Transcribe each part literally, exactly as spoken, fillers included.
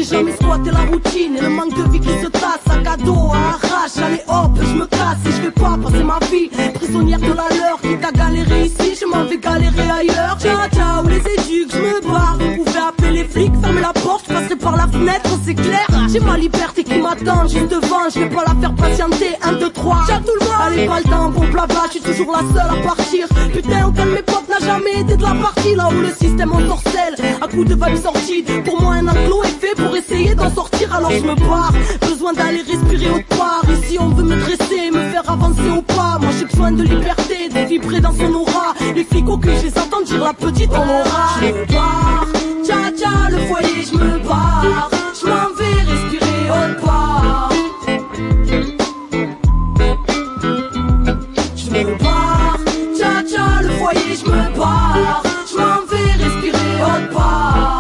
jamais squatté la routine et le manque de vie qui se tasse. Sac à dos, à arrache, allez hop, je me casse et je vais pas passer ma vie prisonnière de la leur. Qui t'a galéré ici, je m'en vais galérer ailleurs. Ciao, ciao, les éduques, je me barre. Vous pouvez appeler les flics, fermez la porte, je passerai par la fenêtre, c'est clair. J'ai ma liberté qui m'attend juste devant, je vais pas la faire patienter. Un, deux, trois, ciao tout le monde. Allez, pas le temps, bon blabla, je suis toujours la seule à partir. Putain, aucun de mes potes n'a jamais été de la partie. Là où le système ensorcelle, à coups de vibes sorties. Pour moi un enclos est fait pour essayer d'en sortir, alors je me barre. Besoin d'aller respirer autre part. Ici on veut me dresser, me faire avancer au pas. Moi j'ai besoin de liberté, de vibrer dans son aura. Les flics au cul, je les entends dire la petite en aura. Je me barre, tcha tcha, le foyer je me barre. Je m'en vais respirer autre part. Je me barre, tcha tcha, le foyer je me barre. Je m'en vais respirer autre part.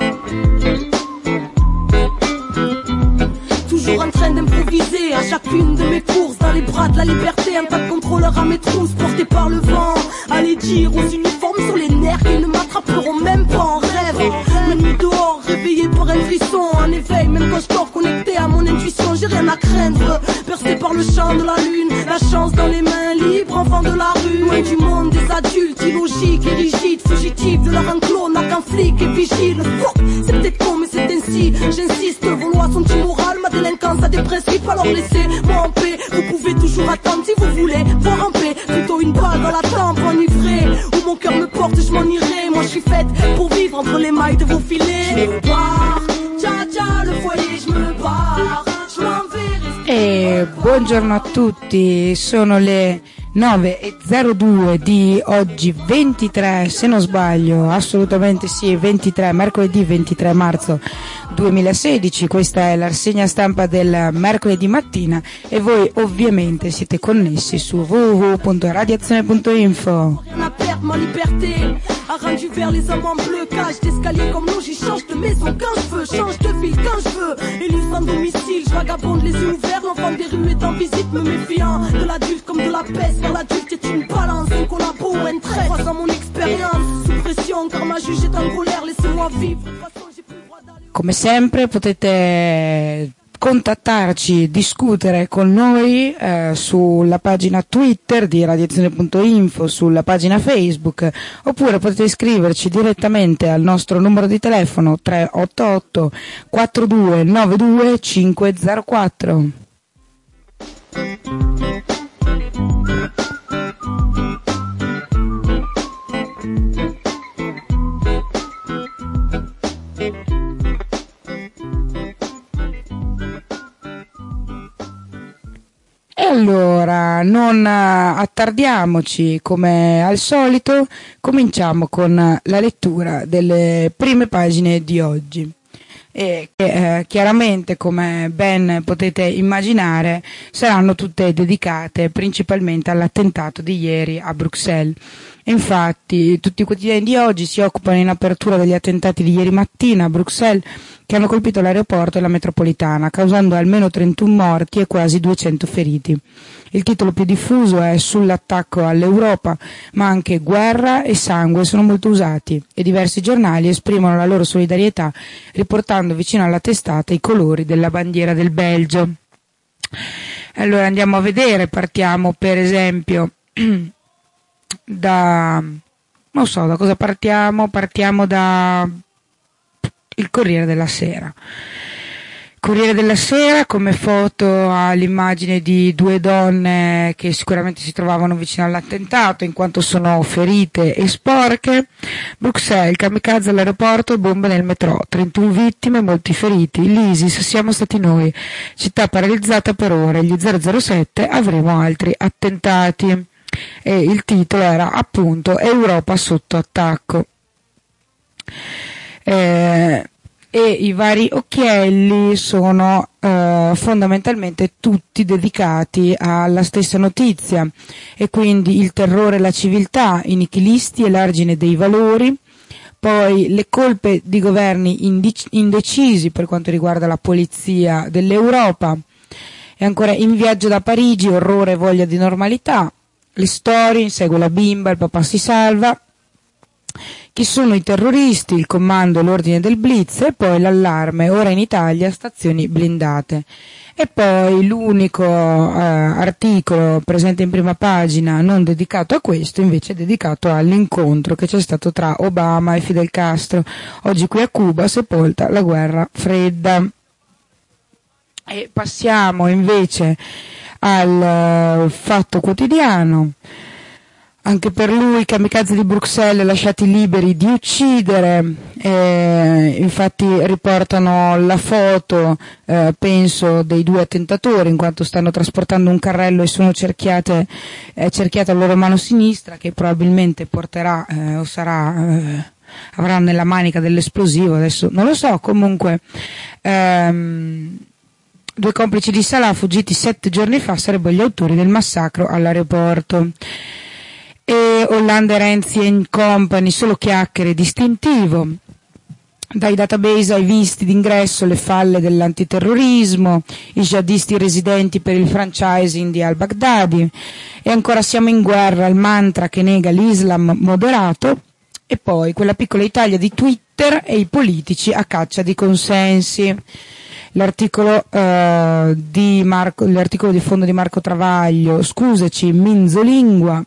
Toujours en train d'improviser à chacune de mes courses. Dans les bras de la liberté, un tas de contrôleurs à mes trousses portés par le vent. Allez dire aux uniformes sur les nerfs qu'ils ne m'attraperont même pas en rêve. La nuit dehors, réveillé par un frisson. En éveil, même quand je dors connecté à mon intuition, j'ai rien à craindre. Percé par le champ de la lune, la chance dans les mains libres, enfant de la rue. Loin du monde des adultes, illogiques et rigides, fugitifs de leur enclos, n'a qu'un flic et vigile. Fuck, c'est peut-être con mais c'est ainsi, j'insiste, vos lois sont immorales, ma délinquance a des principes, alors laissez-moi en paix. Vous pouvez toujours attendre si vous voulez voir en paix, plutôt une balle dans la tempe enivrée. Où mon cœur me porte, je m'en irai. Moi je suis faite pour vivre entre les mailles de vos filets. Je me barre, tcha tcha, le foyer je me barre. Je m'en vais. E buongiorno a tutti, sono le nove e zero due di oggi ventitré, se non sbaglio, assolutamente sì, ventitré, mercoledì ventitré marzo duemilasedici. Questa è la rassegna stampa del mercoledì mattina e voi ovviamente siete connessi su w w w punto radiazione punto info. Ma liberté a rendu vers les hommes en bleu. Cage d'escalier comme l'eau, j'y change de maison quand je veux, change de ville quand je veux. Élu sans domicile, je vagabonde les yeux ouverts. L'enfant des rues est en visite, me méfiant de l'adulte comme de la peste. Car l'adulte est une balance, un collabo ou un trait. Croisant mon expérience, sous pression car ma juge est en colère. Laissez-moi vivre, de toute façon j'ai plus le droit d'aller. Come sempre potete contattarci, discutere con noi eh, sulla pagina Twitter di radiazione punto info, sulla pagina Facebook, oppure potete iscriverci direttamente al nostro numero di telefono tre otto otto quattro due nove due cinque zero quattro. E allora, non attardiamoci, come al solito, cominciamo con la lettura delle prime pagine di oggi. E che eh, chiaramente, come ben potete immaginare, saranno tutte dedicate principalmente all'attentato di ieri a Bruxelles. Infatti, tutti i quotidiani di oggi si occupano in apertura degli attentati di ieri mattina a Bruxelles, che hanno colpito l'aeroporto e la metropolitana, causando almeno trentuno morti e quasi duecento feriti. Il titolo più diffuso è Sull'attacco all'Europa, ma anche guerra e sangue sono molto usati e diversi giornali esprimono la loro solidarietà riportando vicino alla testata i colori della bandiera del Belgio. Allora andiamo a vedere, partiamo per esempio da, non so da cosa partiamo, partiamo da il Corriere della Sera. Corriere della Sera come foto ha l'immagine di due donne che sicuramente si trovavano vicino all'attentato in quanto sono ferite e sporche. Bruxelles, kamikaze all'aeroporto, bombe nel metro, trentuno vittime, molti feriti. L'ISIS, siamo stati noi. Città paralizzata per ore, gli zero zero sette, avremo altri attentati. E il titolo era appunto Europa sotto attacco. Eh, e i vari occhielli sono eh, fondamentalmente tutti dedicati alla stessa notizia e quindi il terrore e la civiltà, i nichilisti e l'argine dei valori, poi le colpe di governi indic- indecisi per quanto riguarda la polizia dell'Europa e ancora in viaggio da Parigi, orrore e voglia di normalità, le storie, insegue la bimba, il papà si salva. Chi sono i terroristi, il comando e l'ordine del blitz e poi l'allarme, ora in Italia stazioni blindate. E poi l'unico eh, articolo presente in prima pagina non dedicato a questo, invece è dedicato all'incontro che c'è stato tra Obama e Fidel Castro, oggi qui a Cuba, sepolta la guerra fredda. E passiamo invece al uh, Fatto Quotidiano. Anche per lui i kamikaze di Bruxelles lasciati liberi di uccidere, eh, infatti riportano la foto, eh, penso, dei due attentatori, in quanto stanno trasportando un carrello e sono cerchiate, eh, cerchiata la loro mano sinistra, che probabilmente porterà eh, o sarà, eh, avrà nella manica dell'esplosivo, adesso non lo so, comunque. Ehm, Due complici di Salah fuggiti sette giorni fa sarebbero gli autori del massacro all'aeroporto. E Hollande e Renzi and Company, solo chiacchiere, distintivo. Dai database ai visti d'ingresso, le falle dell'antiterrorismo, i jihadisti residenti per il franchising di al-Baghdadi. E ancora siamo in guerra, il mantra che nega l'Islam moderato. E poi quella piccola Italia di Twitter e i politici a caccia di consensi. L'articolo, eh, di Marco, l'articolo di fondo di Marco Travaglio, scusaci, minzolingua.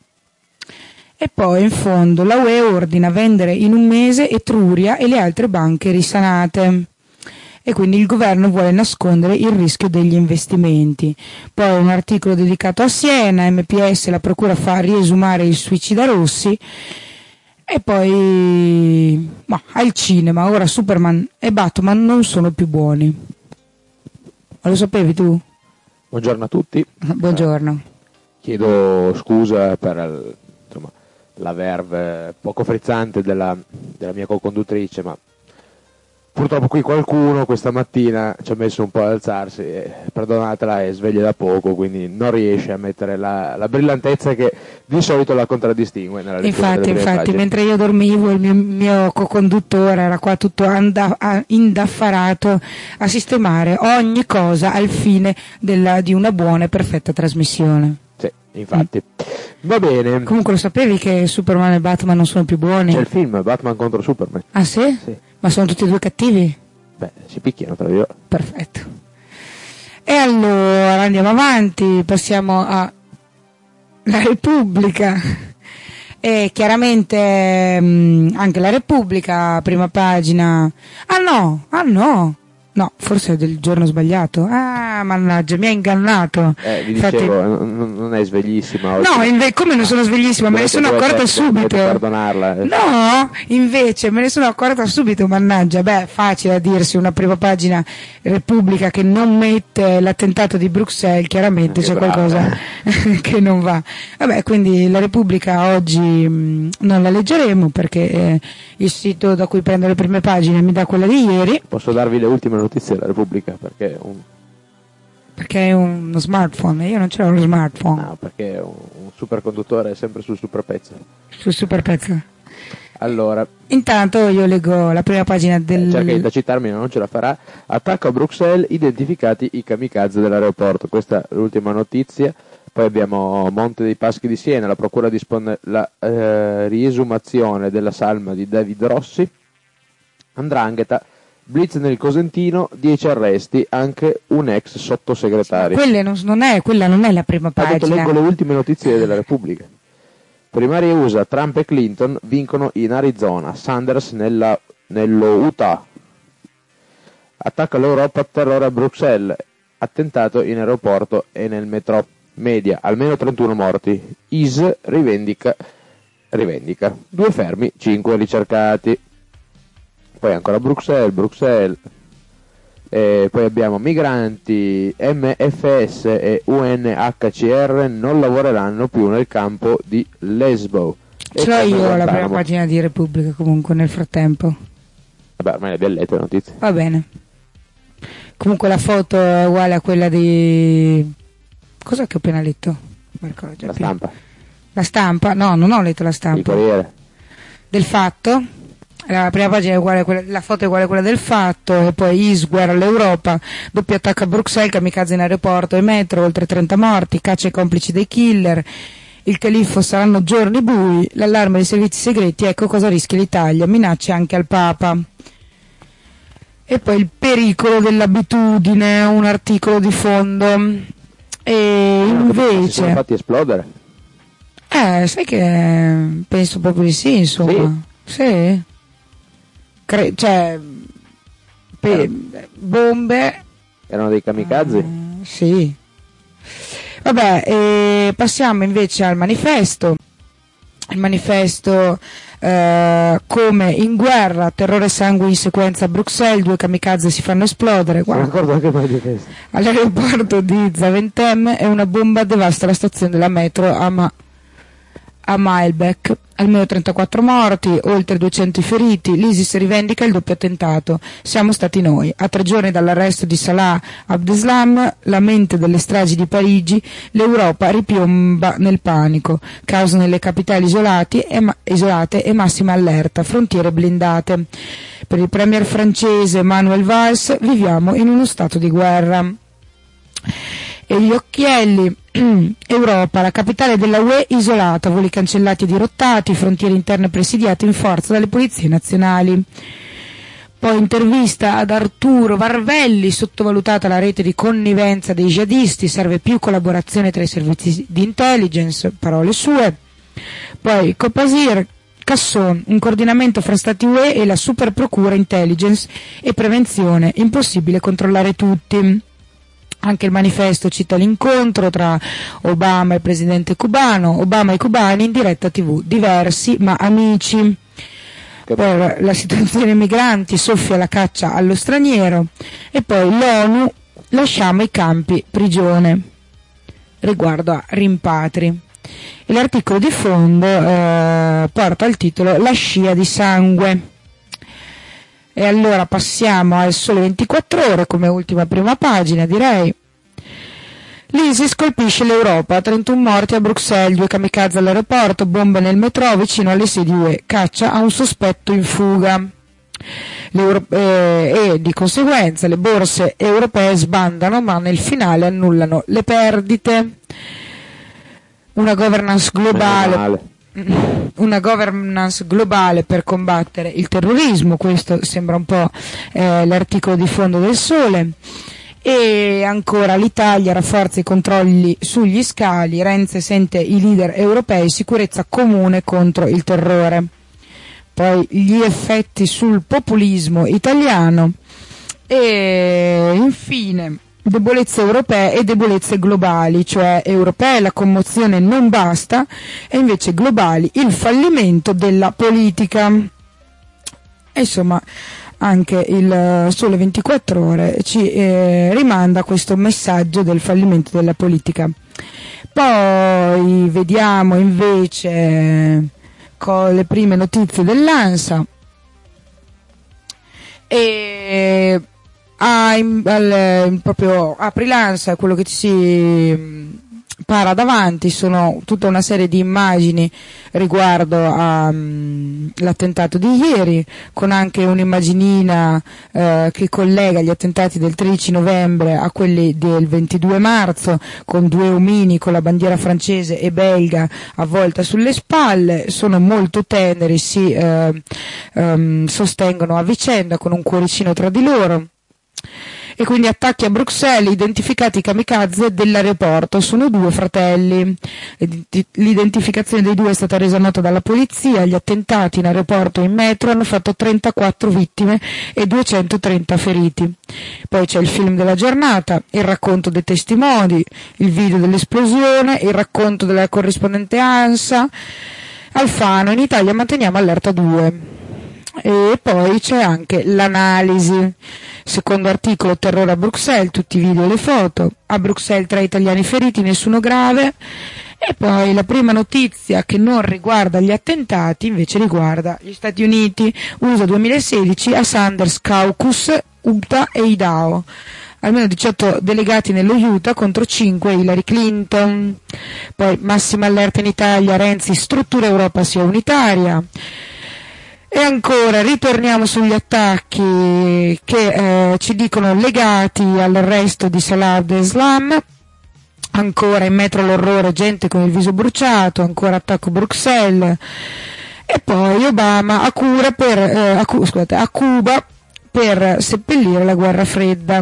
E poi in fondo la U E ordina vendere in un mese Etruria e le altre banche risanate. E quindi il governo vuole nascondere il rischio degli investimenti. Poi un articolo dedicato a Siena, M P S, la procura fa riesumare il suicida Rossi. E poi, ma al cinema, ora Superman e Batman non sono più buoni. Ma lo sapevi tu? Buongiorno a tutti. Buongiorno. Chiedo scusa per il, insomma, la verve poco frizzante della, della mia co-conduttrice, ma purtroppo qui qualcuno questa mattina ci ha messo un po' ad alzarsi, e, perdonatela, è sveglia da poco, quindi non riesce a mettere la, la brillantezza che di solito la contraddistingue nella lettura Infatti, delle prime infatti, pagine. mentre io dormivo il mio, mio co-conduttore era qua tutto anda, indaffarato a sistemare ogni cosa al fine della, di una buona e perfetta trasmissione. Sì, infatti. Mm. Va bene. Comunque lo sapevi che Superman e Batman non sono più buoni? C'è il film Batman contro Superman. Ah sì? Sì. Ma sono tutti e due cattivi? Beh, si picchiano tra loro. Perfetto. E allora andiamo avanti, passiamo a La Repubblica. E chiaramente mh, anche La Repubblica, prima pagina. Ah no, ah no. No, forse è del giorno sbagliato. Ah, mannaggia, mi ha ingannato. Eh, vi Infatti, dicevo, non, non è sveglissima oggi. no, inve- come non sono sveglissima, me ne Dovete- sono dovete- accorta subito. dovete perdonarla. eh. No, invece me ne sono accorta subito, mannaggia. Beh, facile a dirsi, una prima pagina Repubblica che non mette l'attentato di Bruxelles, chiaramente Eh, c'è brava. qualcosa che non va. Vabbè, quindi la Repubblica oggi mh, non la leggeremo perché eh, il sito da cui prendo le prime pagine mi dà quella di ieri, Posso darvi le ultime notizie della Repubblica, perché è un, perché è uno smartphone e io non ce l'ho uno smartphone no, perché un, un superconduttore è sempre sul super pezzo. sul super pezzo. Allora, Intanto io leggo la prima pagina del... cerca di tacitarmi, non ce la farà. Attacco a Bruxelles, identificati i kamikaze dell'aeroporto. Questa è l'ultima notizia. Poi abbiamo Monte dei Paschi di Siena, la procura dispone la eh, riesumazione della salma di David Rossi. 'Ndrangheta, blitz nel Cosentino, dieci arresti, anche un ex sottosegretario. Quelle non, non è, quella non è la prima Ha detto, pagina. leggo le ultime notizie della Repubblica. Primarie U S A, Trump e Clinton vincono in Arizona, Sanders nella, nello Utah. Attacco all'Europa, terrore a Bruxelles, attentato in aeroporto e nel metro. Media, almeno trentuno morti. I S rivendica, rivendica. Due fermi, cinque ricercati. Poi ancora Bruxelles, Bruxelles. E poi abbiamo migranti, M F S e U N H C R non lavoreranno più nel campo di Lesbo. E Ce l'ho come io la Guantanamo. prima pagina di Repubblica comunque nel frattempo. Vabbè, ormai le abbiamo lette le notizie. Va bene. Comunque la foto è uguale a quella di... Cos'è che ho appena letto? Mi ricordo già La più. stampa, La stampa? No, non ho letto la il stampa. Corriere. Del Fatto. La prima pagina è uguale a quella, la foto è uguale a quella del Fatto, e poi I S, guerra all'Europa, doppio attacco a Bruxelles, kamikaze in aeroporto e metro, oltre trenta morti, caccia ai complici dei killer, il califfo saranno giorni bui, l'allarme dei servizi segreti, ecco cosa rischia l'Italia, minacce anche al Papa. E poi il pericolo dell'abitudine, un articolo di fondo. E invece... Si sono fatti esplodere. Eh, sai che penso proprio di sì, insomma. Sì. sì. Cre- cioè, pe- bombe... Erano dei kamikaze? Uh, sì. Vabbè, eh, passiamo invece al manifesto. Il manifesto, eh, come in guerra, terrore e sangue in sequenza a Bruxelles, due kamikaze si fanno esplodere. Sono d'accordo anche il manifesto. All'aeroporto di Zaventem e una bomba devasta la stazione della metro a, Ma- a Maelbeek. Almeno trentaquattro morti, oltre duecento i feriti, l'ISIS rivendica il doppio attentato. Siamo stati noi. A tre giorni dall'arresto di Salah Abdeslam, la mente delle stragi di Parigi, l'Europa ripiomba nel panico. Caos nelle capitali isolati e ma- isolate e massima allerta, frontiere blindate. Per il premier francese Manuel Valls viviamo in uno stato di guerra. E gli occhielli, Europa, la capitale della U E isolata, voli cancellati e dirottati, frontiere interne presidiate in forza dalle polizie nazionali. Poi intervista ad Arturo Varvelli, sottovalutata la rete di connivenza dei jihadisti, serve più collaborazione tra i servizi di intelligence, parole sue. Poi Copasir, Casson, un coordinamento fra Stati U E e la super procura intelligence e prevenzione, impossibile controllare tutti. Anche il manifesto cita l'incontro tra Obama e il presidente cubano, Obama e i cubani in diretta tivù, diversi ma amici. Poi la situazione dei migranti, soffia la caccia allo straniero, e poi l'ONU, lasciamo i campi prigione, riguardo a rimpatri. E l'articolo di fondo eh, porta il titolo La scia di sangue. E allora passiamo al Sole ventiquattro Ore come ultima prima pagina, direi. L'ISIS colpisce l'Europa, trentuno morti a Bruxelles, due kamikaze all'aeroporto, bombe nel metro vicino alle sedi U E, caccia a un sospetto in fuga. Eh, e di conseguenza le borse europee sbandano, ma nel finale annullano le perdite. Una governance globale. Una governance globale per combattere il terrorismo, questo sembra un po' eh, l'articolo di fondo del Sole. E ancora l'Italia rafforza i controlli sugli scali, Renzi sente i leader europei, sicurezza comune contro il terrore. Poi gli effetti sul populismo italiano e infine debolezze europee e debolezze globali, cioè europee la commozione non basta e invece globali il fallimento della politica. E insomma anche il Sole ventiquattro Ore ci eh, rimanda questo messaggio del fallimento della politica. Poi vediamo invece con le prime notizie dell'ANSA e Ah, in, al, proprio apri l'ANSA, quello che ci si para davanti sono tutta una serie di immagini riguardo all'attentato di ieri, con anche un'immaginina eh, che collega gli attentati del tredici novembre a quelli del ventidue marzo, con due omini con la bandiera francese e belga avvolta sulle spalle. Sono molto teneri, si eh, ehm, sostengono a vicenda con un cuoricino tra di loro. E quindi attacchi a Bruxelles, identificati i kamikaze dell'aeroporto, sono due fratelli. L'identificazione dei due è stata resa nota dalla polizia. Gli attentati in aeroporto e in metro hanno fatto trentaquattro vittime e duecentotrenta feriti. Poi c'è il film della giornata, il racconto dei testimoni, il video dell'esplosione, il racconto della corrispondente ANSA. Alfano, in Italia manteniamo allerta due. E poi c'è anche l'analisi, secondo articolo terrore a Bruxelles, tutti i video e le foto, a Bruxelles tre italiani feriti, nessuno grave. E poi la prima notizia che non riguarda gli attentati invece riguarda gli Stati Uniti, U S A duemilasedici, a Sanders Caucus, Utah e Idaho. Almeno diciotto delegati nello Utah contro cinque Hillary Clinton. Poi massima allerta in Italia, Renzi, struttura Europa sia unitaria. E ancora ritorniamo sugli attacchi che eh, ci dicono legati all'arresto di Salah Abdeslam. ancora in metro all'orrore, gente con il viso bruciato, ancora attacco Bruxelles, e poi Obama a, cura per, eh, a, scusate, a Cuba per seppellire la guerra fredda.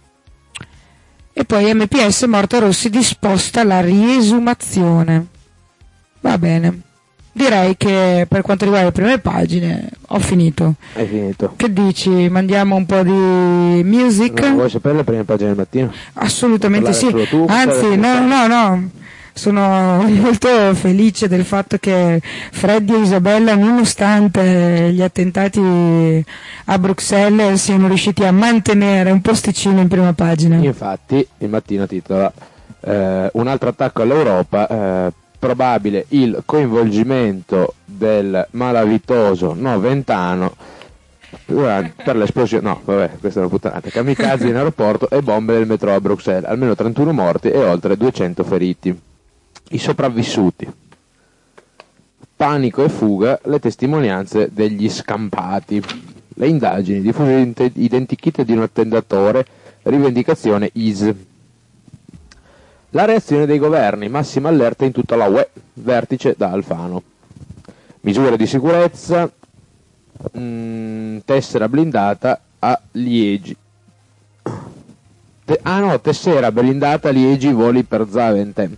E poi M P S Morta Rossi disposta la riesumazione. Va bene. Direi che per quanto riguarda le prime pagine ho finito. Hai finito. Che dici? Mandiamo un po' di music? No, vuoi sapere le prime pagine del mattino? Assolutamente sì. Tu, Anzi, no, no, no. Sono molto felice del fatto che Freddy e Isabella, nonostante gli attentati a Bruxelles, siano riusciti a mantenere un posticino in prima pagina. Infatti, il mattino titola eh, un altro attacco all'Europa, eh, probabile il coinvolgimento del malavitoso noventano per l'esplosione, no vabbè, questa è una puttanata, kamikaze in aeroporto e bombe nel metro a Bruxelles, almeno trentuno morti e oltre duecento feriti. I sopravvissuti, panico e fuga, le testimonianze degli scampati, le indagini, diffuse identikit di un attentatore, rivendicazione I S. La reazione dei governi, massima allerta in tutta la U E, vertice da Alfano. Misure di sicurezza, mh, tessera blindata a Liegi. Te- ah no, tessera blindata a Liegi, voli per Zaventem.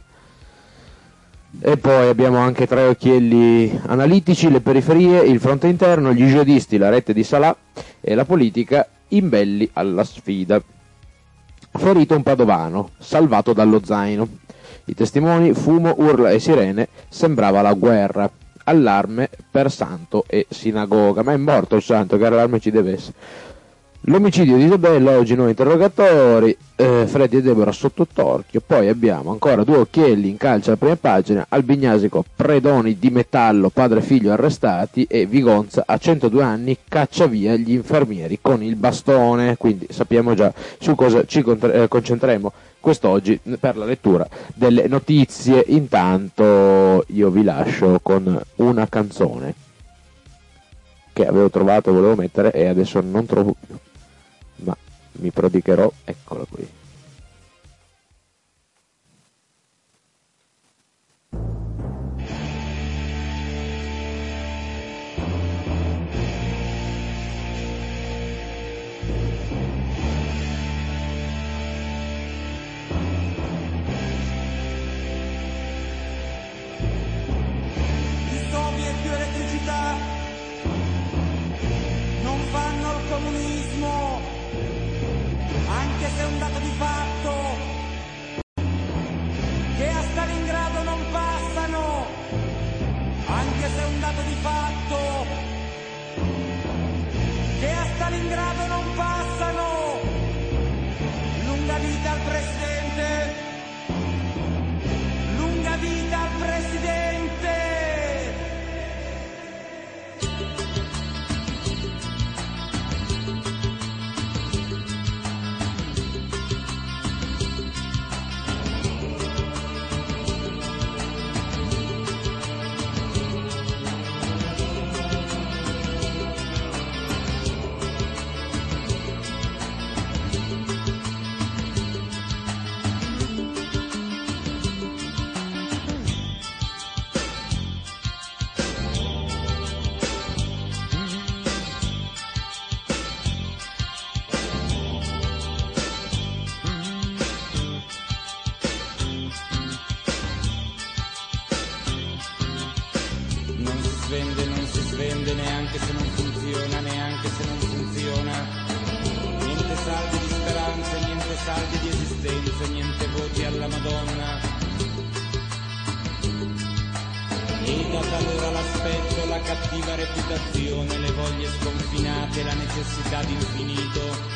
E poi abbiamo anche tre occhielli analitici, le periferie, il fronte interno, gli jihadisti, la rete di Salah e la politica imbelli alla sfida. Ferito un padovano, salvato dallo zaino. I testimoni, fumo, urla e sirene, sembrava la guerra. Allarme per santo e sinagoga. Ma è morto il santo, che allarme ci deve essere? L'omicidio di Isabella, oggi nuovi interrogatori, eh, Freddy e Deborah sotto torchio. Poi abbiamo ancora due occhielli in calcio alla prima pagina, Albignasico, predoni di metallo, padre e figlio arrestati, e Vigonza a centodue anni caccia via gli infermieri con il bastone. Quindi sappiamo già su cosa ci eh, concentreremo quest'oggi per la lettura delle notizie. Intanto io vi lascio con una canzone che avevo trovato e volevo mettere e adesso non trovo più, ma mi prodicherò, eccola qui. I soviet più elettricità non fanno il comunismo, anche se è un dato di fatto che a Stalingrado non passano, anche se è un dato di fatto che a Stalingrado non passano. Lunga vita al presidente, lunga vita al presidente. svende, non si svende neanche se non funziona, neanche se non funziona. Niente saldi di speranze, niente saldi di esistenze, niente voti alla Madonna. E da talora l'aspetto, la cattiva reputazione, le voglie sconfinate, la necessità d'infinito.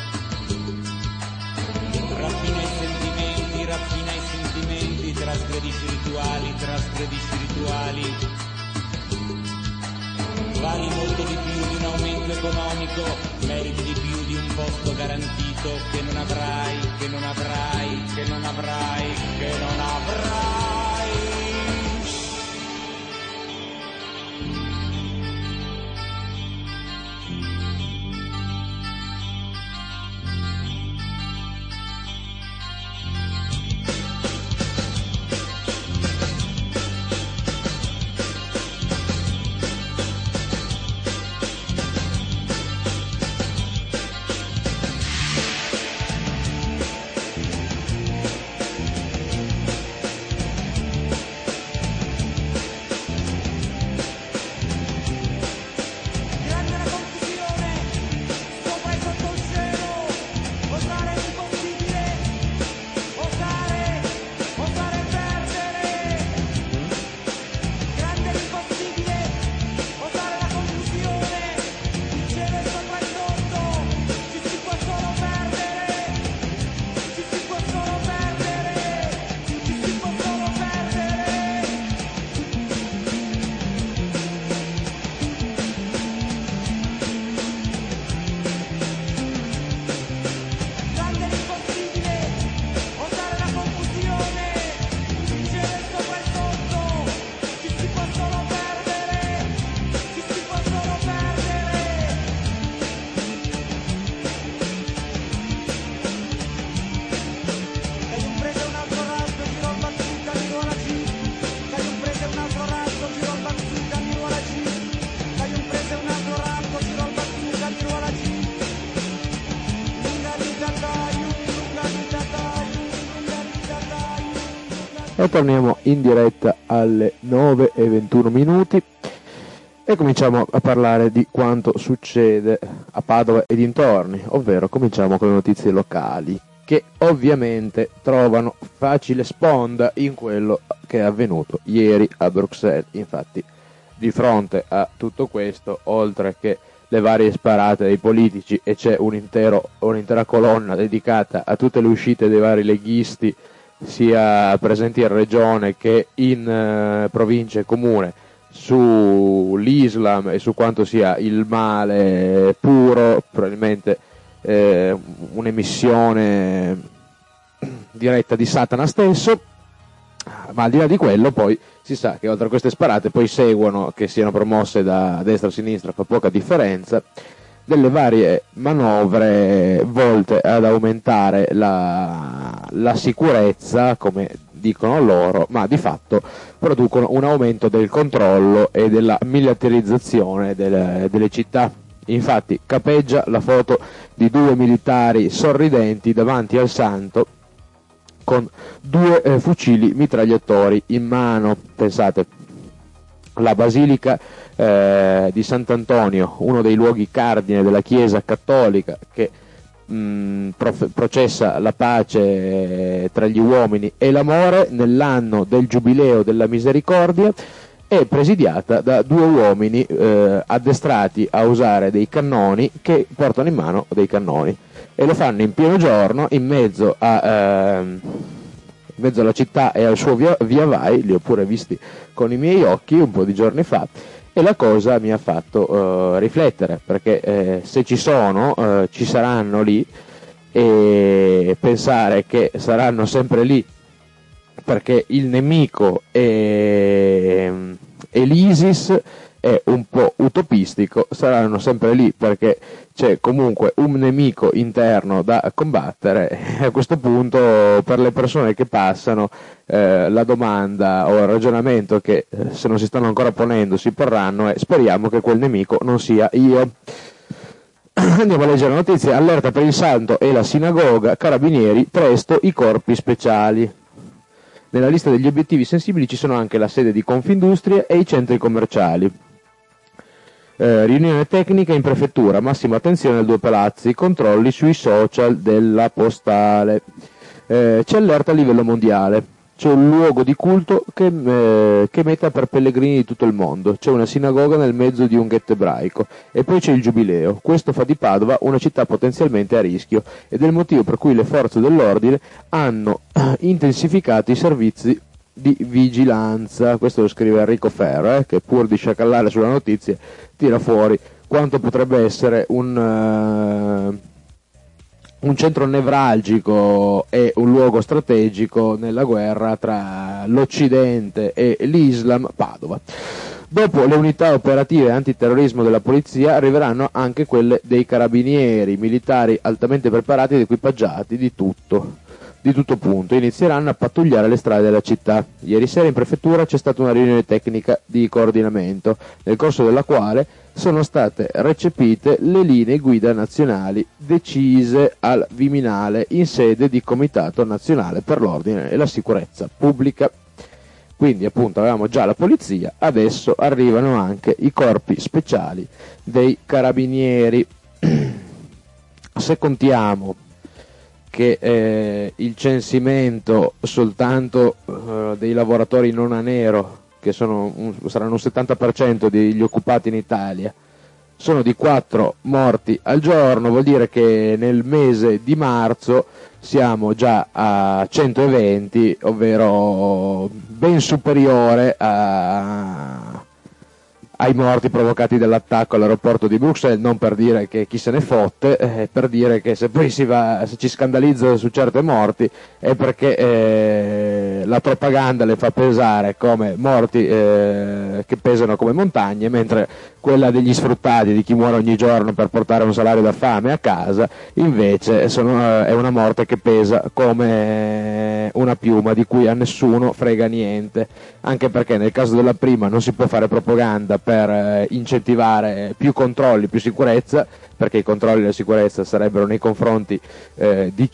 Raffina i sentimenti, raffina i sentimenti, trasgredisci rituali, trasgredisci rituali. Vali molto di più di un aumento economico, meriti di più di un posto garantito che non avrai, che non avrai, che non avrai, che non avrai. E torniamo in diretta alle nove e ventuno minuti e cominciamo a parlare di quanto succede a Padova e dintorni, ovvero cominciamo con le notizie locali, che ovviamente trovano facile sponda in quello che è avvenuto ieri a Bruxelles. Infatti, di fronte a tutto questo, oltre che le varie sparate dei politici, e c'è un intero, un'intera colonna dedicata a tutte le uscite dei vari leghisti, sia presenti in regione che in eh, provincia e comune, sull'Islam e su quanto sia il male puro, probabilmente eh, un'emissione diretta di Satana stesso. Ma al di là di quello, poi si sa che oltre a queste sparate poi seguono, che siano promosse da destra o sinistra fa poca differenza, delle varie manovre volte ad aumentare la, la sicurezza, come dicono loro, ma di fatto producono un aumento del controllo e della militarizzazione delle, delle città. Infatti capeggia la foto di due militari sorridenti davanti al santo con due eh, fucili mitragliatori in mano. Pensate, la basilica eh, di Sant'Antonio, uno dei luoghi cardine della Chiesa cattolica, che mh, prof- processa la pace eh, tra gli uomini e l'amore nell'anno del giubileo della misericordia, è presidiata da due uomini eh, addestrati a usare dei cannoni, che portano in mano dei cannoni e lo fanno in pieno giorno in mezzo a ehm, in mezzo alla città e al suo via, via vai. Li ho pure visti con i miei occhi un po' di giorni fa e la cosa mi ha fatto eh, riflettere, perché eh, se ci sono eh, ci saranno lì, e pensare che saranno sempre lì perché il nemico è, è l'ISIS è un po' utopistico. Saranno sempre lì perché c'è comunque un nemico interno da combattere. A questo punto, per le persone che passano, eh, la domanda o il ragionamento che, eh, se non si stanno ancora ponendo, si porranno è: speriamo che quel nemico non sia io. Andiamo a leggere la notizia. Allerta per il santo e la sinagoga, carabinieri, presto i corpi speciali. Nella lista degli obiettivi sensibili ci sono anche la sede di Confindustria e i centri commerciali. Eh, riunione tecnica in prefettura, massima attenzione ai due palazzi, controlli sui social della postale. Eh, c'è allerta a livello mondiale, c'è un luogo di culto che, eh, che meta per pellegrini di tutto il mondo, c'è una sinagoga nel mezzo di un ghetto ebraico e poi c'è il giubileo. Questo fa di Padova una città potenzialmente a rischio ed è il motivo per cui le forze dell'ordine hanno intensificato i servizi di vigilanza. Questo lo scrive Enrico Ferro, eh, che pur di sciacallare sulla notizia tira fuori quanto potrebbe essere un, uh, un centro nevralgico e un luogo strategico nella guerra tra l'Occidente e l'Islam, Padova. Dopo le unità operative antiterrorismo della polizia arriveranno anche quelle dei carabinieri, militari altamente preparati ed equipaggiati di tutto. di tutto punto, inizieranno a pattugliare le strade della città. Ieri sera in prefettura c'è stata una riunione tecnica di coordinamento, nel corso della quale sono state recepite le linee guida nazionali decise al Viminale in sede di Comitato Nazionale per l'Ordine e la Sicurezza Pubblica. Quindi appunto avevamo già la polizia, adesso arrivano anche i corpi speciali dei carabinieri. Se contiamo che eh, il censimento soltanto eh, dei lavoratori non a nero, che sono un, saranno un settanta per cento degli occupati in Italia, sono di quattro morti al giorno, vuol dire che nel mese di marzo siamo già a centoventi, ovvero ben superiore a ai morti provocati dall'attacco all'aeroporto di Bruxelles. Non per dire che chi se ne fotte, eh, per dire che se poi si va, se ci scandalizza su certe morti è perché eh, la propaganda le fa pesare come morti eh, che pesano come montagne, mentre quella degli sfruttati, di chi muore ogni giorno per portare un salario da fame a casa, invece sono, è una morte che pesa come una piuma, di cui a nessuno frega niente, anche perché nel caso della prima non si può fare propaganda per eh, incentivare più controlli, più sicurezza, perché i controlli e la sicurezza sarebbero nei confronti eh, di chi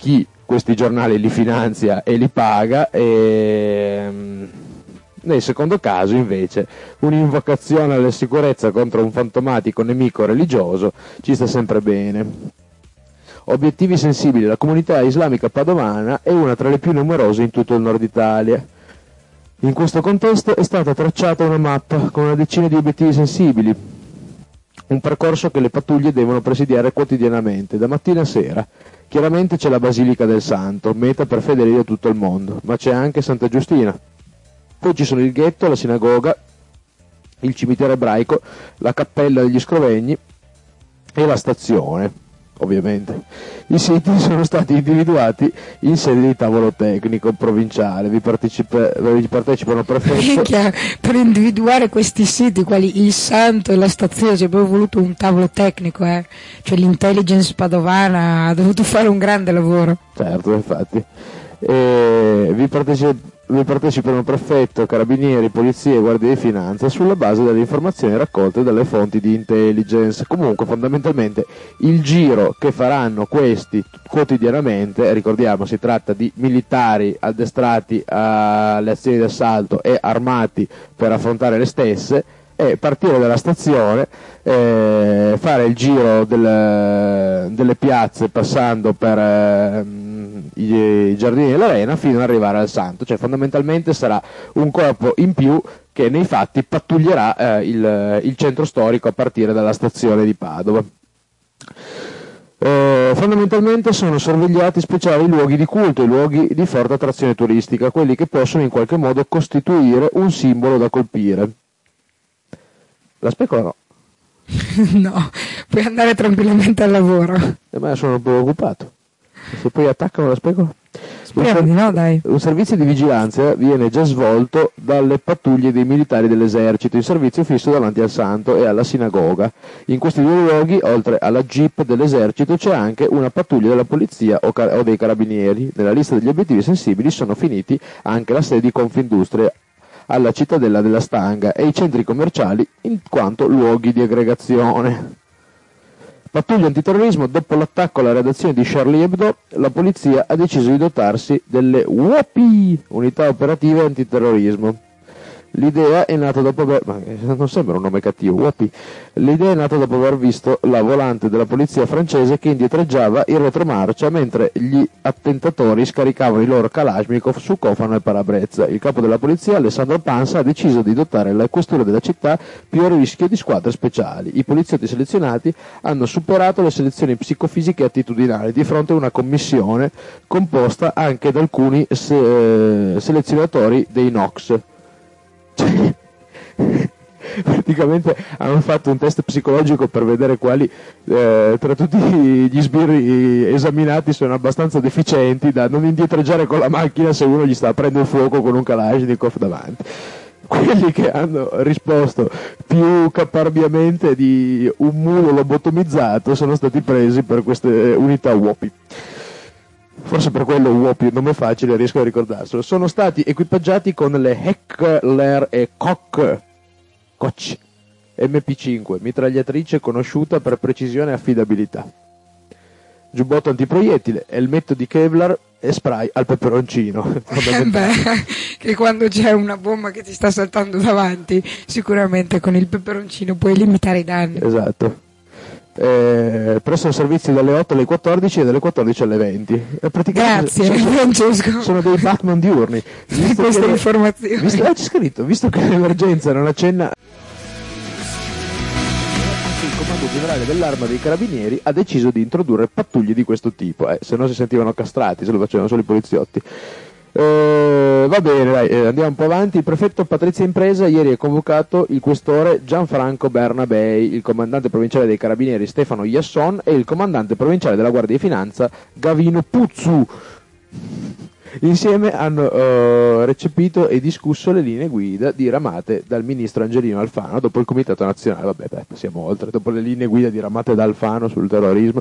questi giornali li finanzia e li paga, e nel secondo caso invece un'invocazione alla sicurezza contro un fantomatico nemico religioso ci sta sempre bene. Obiettivi sensibili: la comunità islamica padovana è una tra le più numerose in tutto il nord Italia. In questo contesto è stata tracciata una mappa con una decina di obiettivi sensibili, un percorso che le pattuglie devono presidiare quotidianamente, da mattina a sera. Chiaramente c'è la Basilica del Santo, meta per fedeli da tutto il mondo, ma c'è anche Santa Giustina. Poi ci sono il ghetto, la sinagoga, il cimitero ebraico, la cappella degli Scrovegni e la stazione, ovviamente. I siti sono stati individuati in sede di tavolo tecnico provinciale, vi, partecipa- vi partecipano prefetti. Minchia, per individuare questi siti, quali il Santo e la stazione, ci abbiamo voluto un tavolo tecnico, eh? Cioè l'intelligence padovana ha dovuto fare un grande lavoro. Certo, infatti. E vi, parteci- vi partecipano prefetto, carabinieri, polizie e guardie di finanza sulla base delle informazioni raccolte dalle fonti di intelligence. Comunque fondamentalmente il giro che faranno questi quotidianamente, ricordiamo si tratta di militari addestrati alle azioni di assalto e armati per affrontare le stesse, è partire dalla stazione, eh, fare il giro del, delle piazze passando per eh, i, i giardini dell'arena fino ad arrivare al Santo. Cioè fondamentalmente sarà un corpo in più che nei fatti pattuglierà eh, il, il centro storico a partire dalla stazione di Padova. Eh, fondamentalmente sono sorvegliati speciali luoghi di culto, i luoghi di forte attrazione turistica, quelli che possono in qualche modo costituire un simbolo da colpire. La specola no. No, puoi andare tranquillamente al lavoro. Eh, ma sono un po' occupato. Se poi attaccano la specola. Speriamo di no, dai. Un servizio di vigilanza viene già svolto dalle pattuglie dei militari dell'esercito in servizio fisso davanti al Santo e alla sinagoga. In questi due luoghi, oltre alla jeep dell'esercito, c'è anche una pattuglia della polizia o, car- o dei carabinieri. Nella lista degli obiettivi sensibili sono finiti anche la sede di Confindustria alla cittadella della Stanga e i centri commerciali in quanto luoghi di aggregazione. Pattuglia antiterrorismo: dopo l'attacco alla redazione di Charlie Hebdo, la polizia ha deciso di dotarsi delle U O P I, unità operative antiterrorismo. L'idea è nata dopo aver... ma non sembra un nome cattivo, U O P I. L'idea è nata dopo aver visto la volante della polizia francese che indietreggiava in retromarcia mentre gli attentatori scaricavano i loro Kalashnikov su cofano e parabrezza. Il capo della polizia, Alessandro Pansa, ha deciso di dotare la questura della città più a rischio di squadre speciali. I poliziotti selezionati hanno superato le selezioni psicofisiche e attitudinali di fronte a una commissione composta anche da alcuni se- selezionatori dei N O X. Cioè, praticamente hanno fatto un test psicologico per vedere quali eh, tra tutti gli sbirri esaminati sono abbastanza deficienti da non indietreggiare con la macchina se uno gli sta aprendo il fuoco con un Kalashnikov davanti. Quelli che hanno risposto più caparbiamente di un mulo lobotomizzato sono stati presi per queste unità U O P I. Forse per quello U O P I, nome facile, riesco a ricordarselo. Sono stati equipaggiati con le Heckler e Koch, Koch M P cinque, mitragliatrice conosciuta per precisione e affidabilità, giubbotto antiproiettile, elmetto di Kevlar e spray al peperoncino. Eh beh, che quando c'è una bomba che ti sta saltando davanti, sicuramente con il peperoncino puoi limitare i danni. Esatto. Eh, prestano servizi dalle otto alle quattordici e dalle quattordici alle venti. Eh, Grazie sono, Francesco, sono dei Batman diurni di queste informazioni. Visto, ah, c'è scritto, visto che l'emergenza non accenna, anche il comando generale dell'arma dei carabinieri ha deciso di introdurre pattuglie di questo tipo, eh, se no si sentivano castrati, se lo facevano solo i poliziotti. Eh, va bene, dai, eh, andiamo un po' avanti. Il prefetto Patrizia Impresa ieri ha convocato il questore Gianfranco Bernabei, il comandante provinciale dei carabinieri Stefano Iasson e il comandante provinciale della Guardia di Finanza Gavino Puzzu. Insieme hanno eh, recepito e discusso le linee guida diramate dal ministro Angelino Alfano dopo il Comitato Nazionale. Vabbè, dai, passiamo oltre. Dopo le linee guida diramate da Alfano sul terrorismo.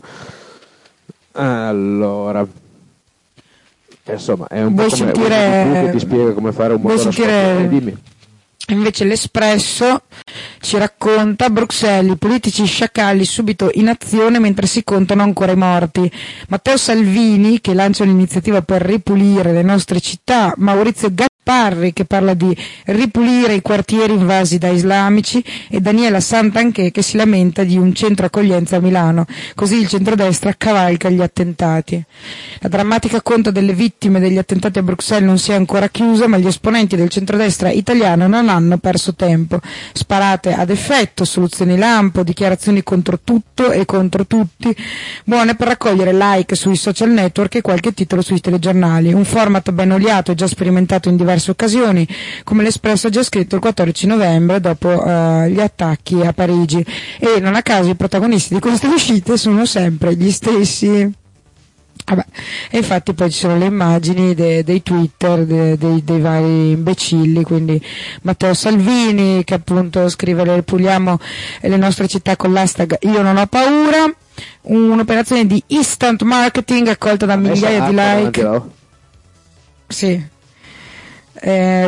Allora, insomma, è un vuoi po' come sentire, che ti spiega come fare un motore a scoppio. Dimmi. Invece l'Espresso ci racconta Bruxelles, i politici sciacalli subito in azione mentre si contano ancora i morti. Matteo Salvini, che lancia un'iniziativa per ripulire le nostre città, Maurizio Gasparri, che parla di ripulire i quartieri invasi da islamici, e Daniela Santanchè, che si lamenta di un centro accoglienza a Milano. Così il centrodestra cavalca gli attentati. La drammatica conta delle vittime degli attentati a Bruxelles non si è ancora chiusa, ma gli esponenti del centrodestra italiano non hanno perso tempo. Sparate ad effetto, soluzioni lampo, dichiarazioni contro tutto e contro tutti, buone per raccogliere like sui social network e qualche titolo sui telegiornali. Un format ben oliato e già sperimentato in diverse occasioni, come l'Espresso ha già scritto il quattordici novembre dopo uh, gli attacchi a Parigi. E non a caso i protagonisti di queste uscite sono sempre gli stessi. Vabbè. E infatti poi ci sono le immagini de, dei Twitter de, de, dei vari imbecilli, quindi Matteo Salvini che appunto scrive: le ripuliamo le nostre città con l'hashtag io non ho paura, un'operazione di instant marketing accolta da migliaia di like. Sì. Eh,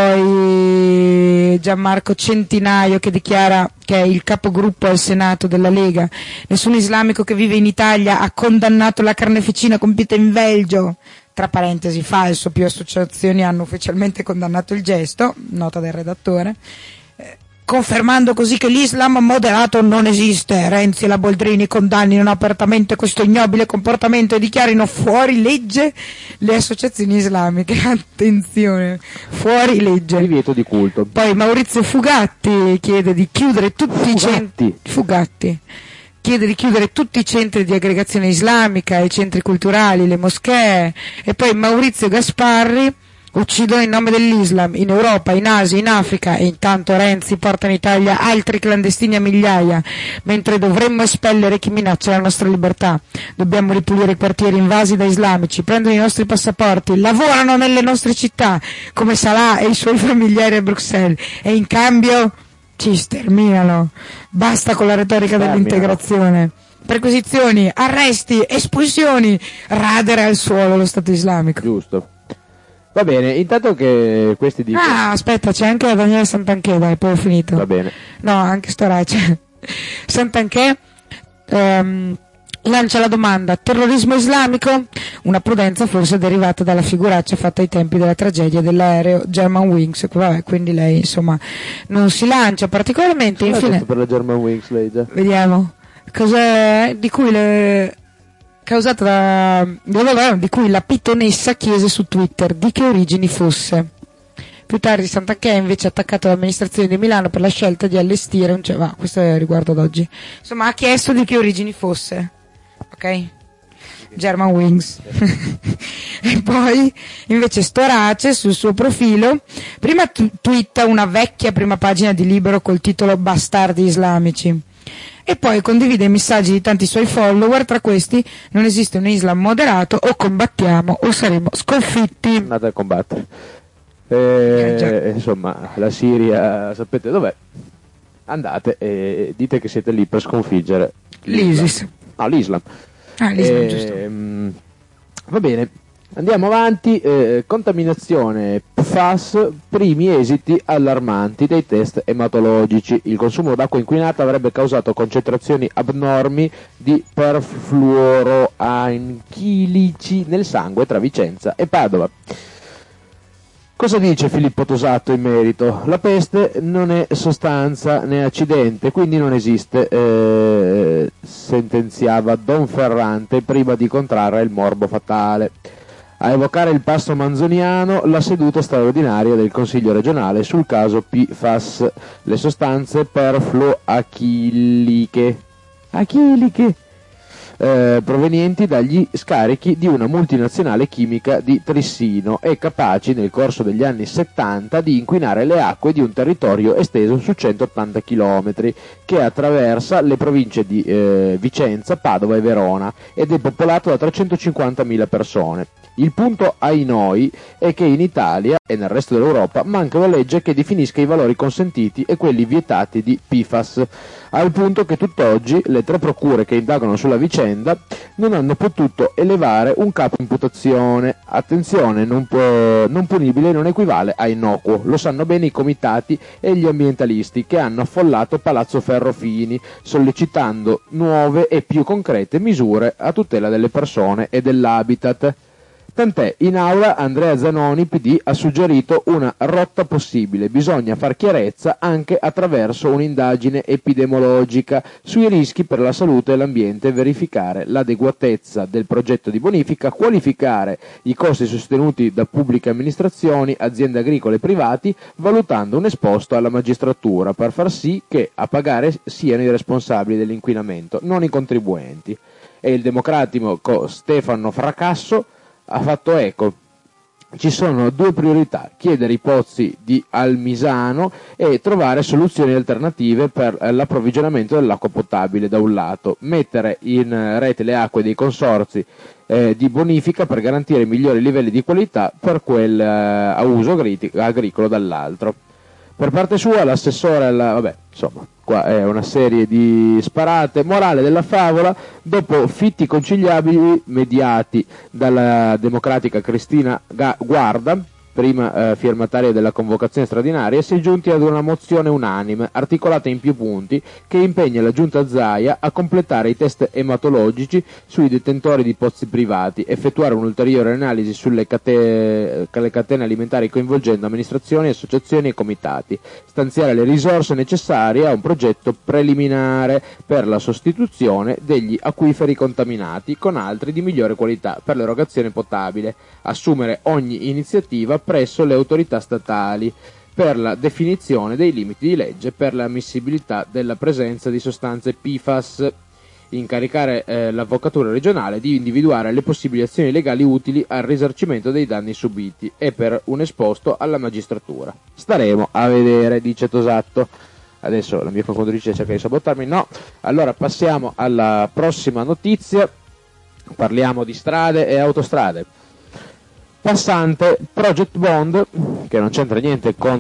poi Gianmarco Centinaio che dichiara che è il capogruppo al Senato della Lega: nessun islamico che vive in Italia ha condannato la carneficina compiuta in Belgio. Tra parentesi, falso, più associazioni hanno ufficialmente condannato il gesto, nota del redattore, eh, confermando così che l'Islam moderato non esiste. Renzi e la Boldrini condannino apertamente questo ignobile comportamento e dichiarino fuori legge le associazioni islamiche. Attenzione, fuori legge. Divieto di culto. Poi Maurizio Fugatti chiede di chiudere tutti i centri Fugatti chiede di chiudere tutti i centri di aggregazione islamica, i centri culturali, le moschee. E poi Maurizio Gasparri: uccidono in nome dell'Islam in Europa, in Asia, in Africa, e intanto Renzi porta in Italia altri clandestini a migliaia, mentre dovremmo espellere chi minaccia la nostra libertà. Dobbiamo ripulire i quartieri invasi da islamici, prendono i nostri passaporti, lavorano nelle nostre città come Salah e i suoi familiari a Bruxelles, e in cambio ci sterminano. Basta con la retorica dell'integrazione. Perquisizioni, arresti, espulsioni, radere al suolo lo Stato islamico. Giusto. Va bene, intanto che questi dicono... Ah, aspetta, c'è anche la Daniela Santanchè, dai, poi ho finito. Va bene. No, anche Storace. Santanchè ehm, lancia la domanda: terrorismo islamico? Una prudenza forse derivata dalla figuraccia fatta ai tempi della tragedia dell'aereo Germanwings. Vabbè, quindi lei, insomma, non si lancia particolarmente. Cosa infine... ha detto per la Germanwings lei già? Vediamo. Cos'è di cui le... causata da... di cui la pitonessa chiese su Twitter di che origini fosse. Più tardi Santanchè ha invece attaccato l'amministrazione di Milano per la scelta di allestire un... cioè, va, questo è riguardo ad oggi. Insomma, ha chiesto di che origini fosse. Ok? Germanwings. E poi invece Storace sul suo profilo prima t- twitta una vecchia prima pagina di Libero col titolo Bastardi islamici, e poi condivide i messaggi di tanti suoi follower. Tra questi: non esiste un Islam moderato, o combattiamo o saremo sconfitti. Andate a combattere. Eh, eh, insomma, la Siria sapete dov'è? Andate e dite che siete lì per sconfiggere l'ISIS. No, l'Islam. Ah, l'Islam, eh, giusto. Mh, va bene, andiamo avanti. Eh, contaminazione P F A S, primi esiti allarmanti dei test ematologici. Il consumo d'acqua inquinata avrebbe causato concentrazioni abnormi di perfluoroanchilici nel sangue tra Vicenza e Padova. Cosa dice Filippo Tosato in merito? La peste non è sostanza né accidente, quindi non esiste, eh, sentenziava Don Ferrante prima di contrarre il morbo fatale. A evocare il passo manzoniano, la seduta straordinaria del Consiglio regionale sul caso P F A S, le sostanze perfluoachiliche achiliche, eh, provenienti dagli scarichi di una multinazionale chimica di Trissino e capaci nel corso degli anni settanta di inquinare le acque di un territorio esteso su centottanta chilometri che attraversa le province di eh, Vicenza, Padova e Verona ed è popolato da trecentocinquantamila persone. Il punto ai noi è che in Italia e nel resto dell'Europa manca una legge che definisca i valori consentiti e quelli vietati di P F A S, al punto che tutt'oggi le tre procure che indagano sulla vicenda non hanno potuto elevare un capo imputazione. Attenzione, non, può, non punibile non equivale a innocuo, lo sanno bene i comitati e gli ambientalisti che hanno affollato Palazzo Ferrofini, sollecitando nuove e più concrete misure a tutela delle persone e dell'habitat. Tant'è, in aula Andrea Zanoni, P D, ha suggerito una rotta possibile. Bisogna far chiarezza anche attraverso un'indagine epidemiologica sui rischi per la salute e l'ambiente, verificare l'adeguatezza del progetto di bonifica, qualificare i costi sostenuti da pubbliche amministrazioni, aziende agricole e privati, valutando un esposto alla magistratura per far sì che a pagare siano i responsabili dell'inquinamento, non i contribuenti. E il democratico Stefano Fracasso ha fatto eco. Ci sono due priorità: chiedere i pozzi di Almisano e trovare soluzioni alternative per l'approvvigionamento dell'acqua potabile da un lato, mettere in rete le acque dei consorzi eh, di bonifica per garantire migliori livelli di qualità per quel eh, a uso agricolo dall'altro. Per parte sua l'assessore alla, vabbè, insomma, qua è una serie di sparate. Morale della favola: dopo fitti conciliabili mediati dalla democratica Cristina Guarda, prima eh, firmataria della convocazione straordinaria, si è giunti ad una mozione unanime, articolata in più punti, che impegna la giunta Zaia a completare i test ematologici sui detentori di pozzi privati, effettuare un'ulteriore analisi sulle cate- le catene alimentari coinvolgendo amministrazioni, associazioni e comitati, stanziare le risorse necessarie a un progetto preliminare per la sostituzione degli acquiferi contaminati con altri di migliore qualità per l'erogazione potabile, assumere ogni iniziativa presso le autorità statali per la definizione dei limiti di legge per l'ammissibilità della presenza di sostanze P F A S, incaricare eh, l'avvocatura regionale di individuare le possibili azioni legali utili al risarcimento dei danni subiti e per un esposto alla magistratura. Staremo a vedere, dice Tosatto. Adesso la mia conduttrice cerca di sabotarmi, no. Allora passiamo alla prossima notizia, parliamo di strade e autostrade. Passante, Project Bond, che non c'entra niente con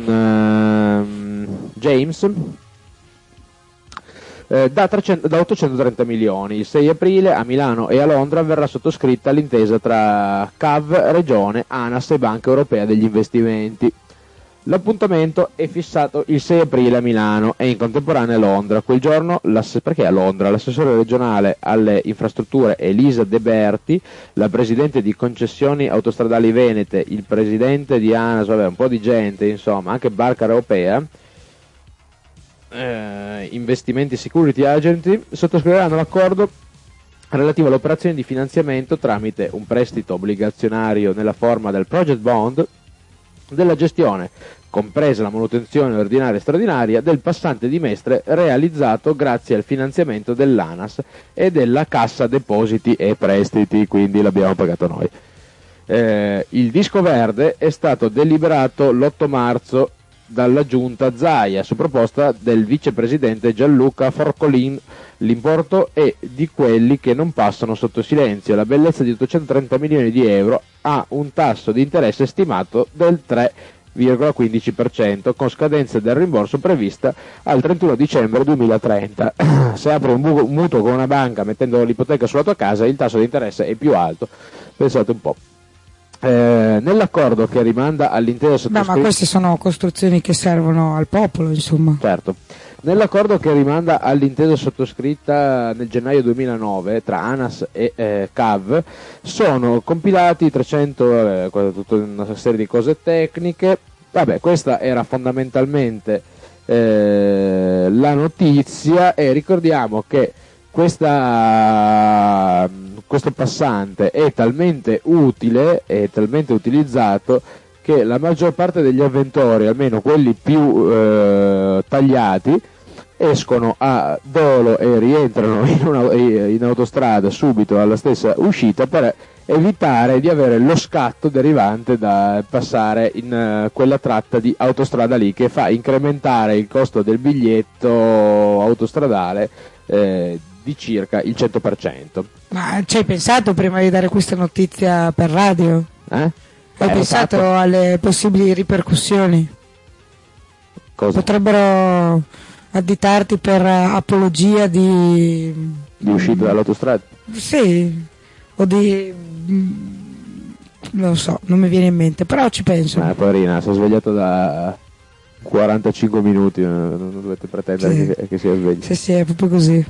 uh, James, eh, da, trecento, da ottocentotrenta milioni. Il sei aprile a Milano e a Londra verrà sottoscritta l'intesa tra C A V, Regione, ANAS e Banca Europea degli Investimenti. L'appuntamento è fissato il sei aprile a Milano e in contemporanea a Londra. Quel giorno, perché a Londra, l'assessore regionale alle infrastrutture Elisa De Berti, la presidente di Concessioni Autostradali Venete, il presidente di ANAS, vabbè, un po' di gente, insomma, anche Banca Europea, eh, Investimenti Security Agency, sottoscriveranno l'accordo relativo all'operazione di finanziamento tramite un prestito obbligazionario nella forma del Project Bond della gestione, compresa la manutenzione ordinaria e straordinaria, del passante di Mestre realizzato grazie al finanziamento dell'ANAS e della Cassa Depositi e Prestiti, quindi l'abbiamo pagato noi. Eh, il disco verde è stato deliberato l'otto marzo dalla giunta Zaia su proposta del vicepresidente Gianluca Forcolin. L'importo è di quelli che non passano sotto silenzio. La bellezza di ottocentotrenta milioni di euro ha un tasso di interesse stimato del tre virgola quindici per cento con scadenza del rimborso prevista al trentuno dicembre duemilatrenta. Se apri un, bu- un mutuo con una banca mettendo l'ipoteca sulla tua casa, il tasso di interesse è più alto. Pensate un po'. Eh, nell'accordo che rimanda all'intesa sottoscritta... Beh, ma queste sono costruzioni che servono al popolo, insomma. Certo. Nell'accordo che rimanda all'intesa sottoscritta nel gennaio duemilanove tra ANAS e eh, C A V sono compilati trecento, eh, tutta una serie di cose tecniche. Vabbè, questa era fondamentalmente eh, la notizia, e ricordiamo che questa, questo passante è talmente utile, è talmente utilizzato, che la maggior parte degli avventori, almeno quelli più eh, tagliati, escono a Dolo e rientrano in, una, in autostrada subito alla stessa uscita per evitare di avere lo scatto derivante da passare in uh, quella tratta di autostrada lì, che fa incrementare il costo del biglietto autostradale eh, di circa il cento per cento. Ma ci hai pensato prima di dare questa notizia per radio? Eh? Hai Eh, pensato esatto. alle possibili ripercussioni? Cosa? Potrebbero additarti per apologia di... Di uscita dall'autostrada? Sì, o di... non lo so, non mi viene in mente, però ci penso. Eh, poverina, si è svegliato da quarantacinque minuti, non non dovete pretendere Sì. che, che sia sveglio. Sì, sì, è proprio così.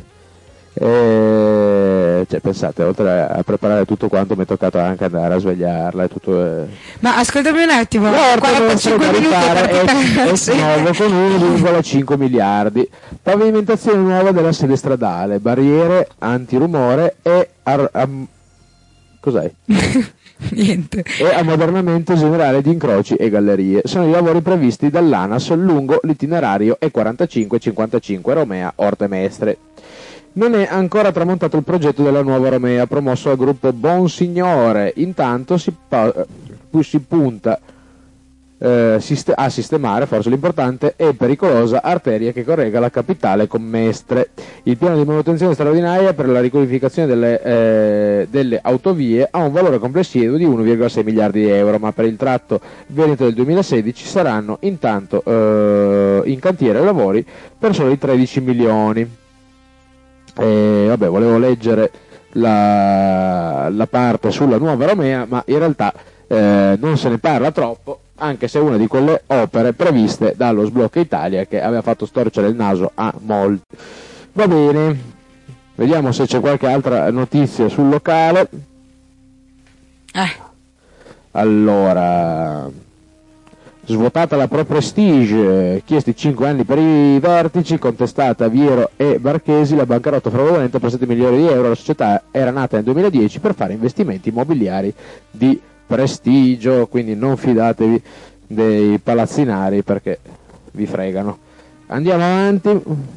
E, cioè, pensate, oltre a preparare tutto quanto mi è toccato anche andare a svegliarla e tutto. Eh. Ma ascoltami un attimo, L'orto quarantacinque non minuti ripare, per è, è sì. nuovo con uno virgola cinque miliardi, pavimentazione nuova della sede stradale, barriere antirumore e ar- am- cos'è? Niente. e ammodernamento generale di incroci e gallerie. Sono i lavori previsti dall'ANAS lungo l'itinerario E quarantacinque cinquantacinque Romea Orte Mestre. Non è ancora tramontato il progetto della nuova Romea promosso dal gruppo Bonsignore, intanto si, pa- si punta eh, sist- a sistemare, forse l'importante, e pericolosa arteria che correga la capitale con Mestre. Il piano di manutenzione straordinaria per la riqualificazione delle, eh, delle autovie ha un valore complessivo di uno virgola sei miliardi di euro, ma per il tratto Veneto del duemilasedici saranno intanto eh, in cantiere lavori per soli tredici milioni. E, vabbè, volevo leggere la, la parte sulla nuova Romea, ma in realtà eh, non se ne parla troppo, anche se è una di quelle opere previste dallo Sblocca Italia che aveva fatto storcere il naso a molti. Va bene, vediamo se c'è qualche altra notizia sul locale. Eh. Allora, svuotata la Pro Prestige, chiesti cinque anni per i vertici, contestata Viero e Barchesi, la bancarotta fraudolenta per sette milioni di euro. La società era nata nel duemiladieci per fare investimenti immobiliari di prestigio, quindi non fidatevi dei palazzinari perché vi fregano. Andiamo avanti.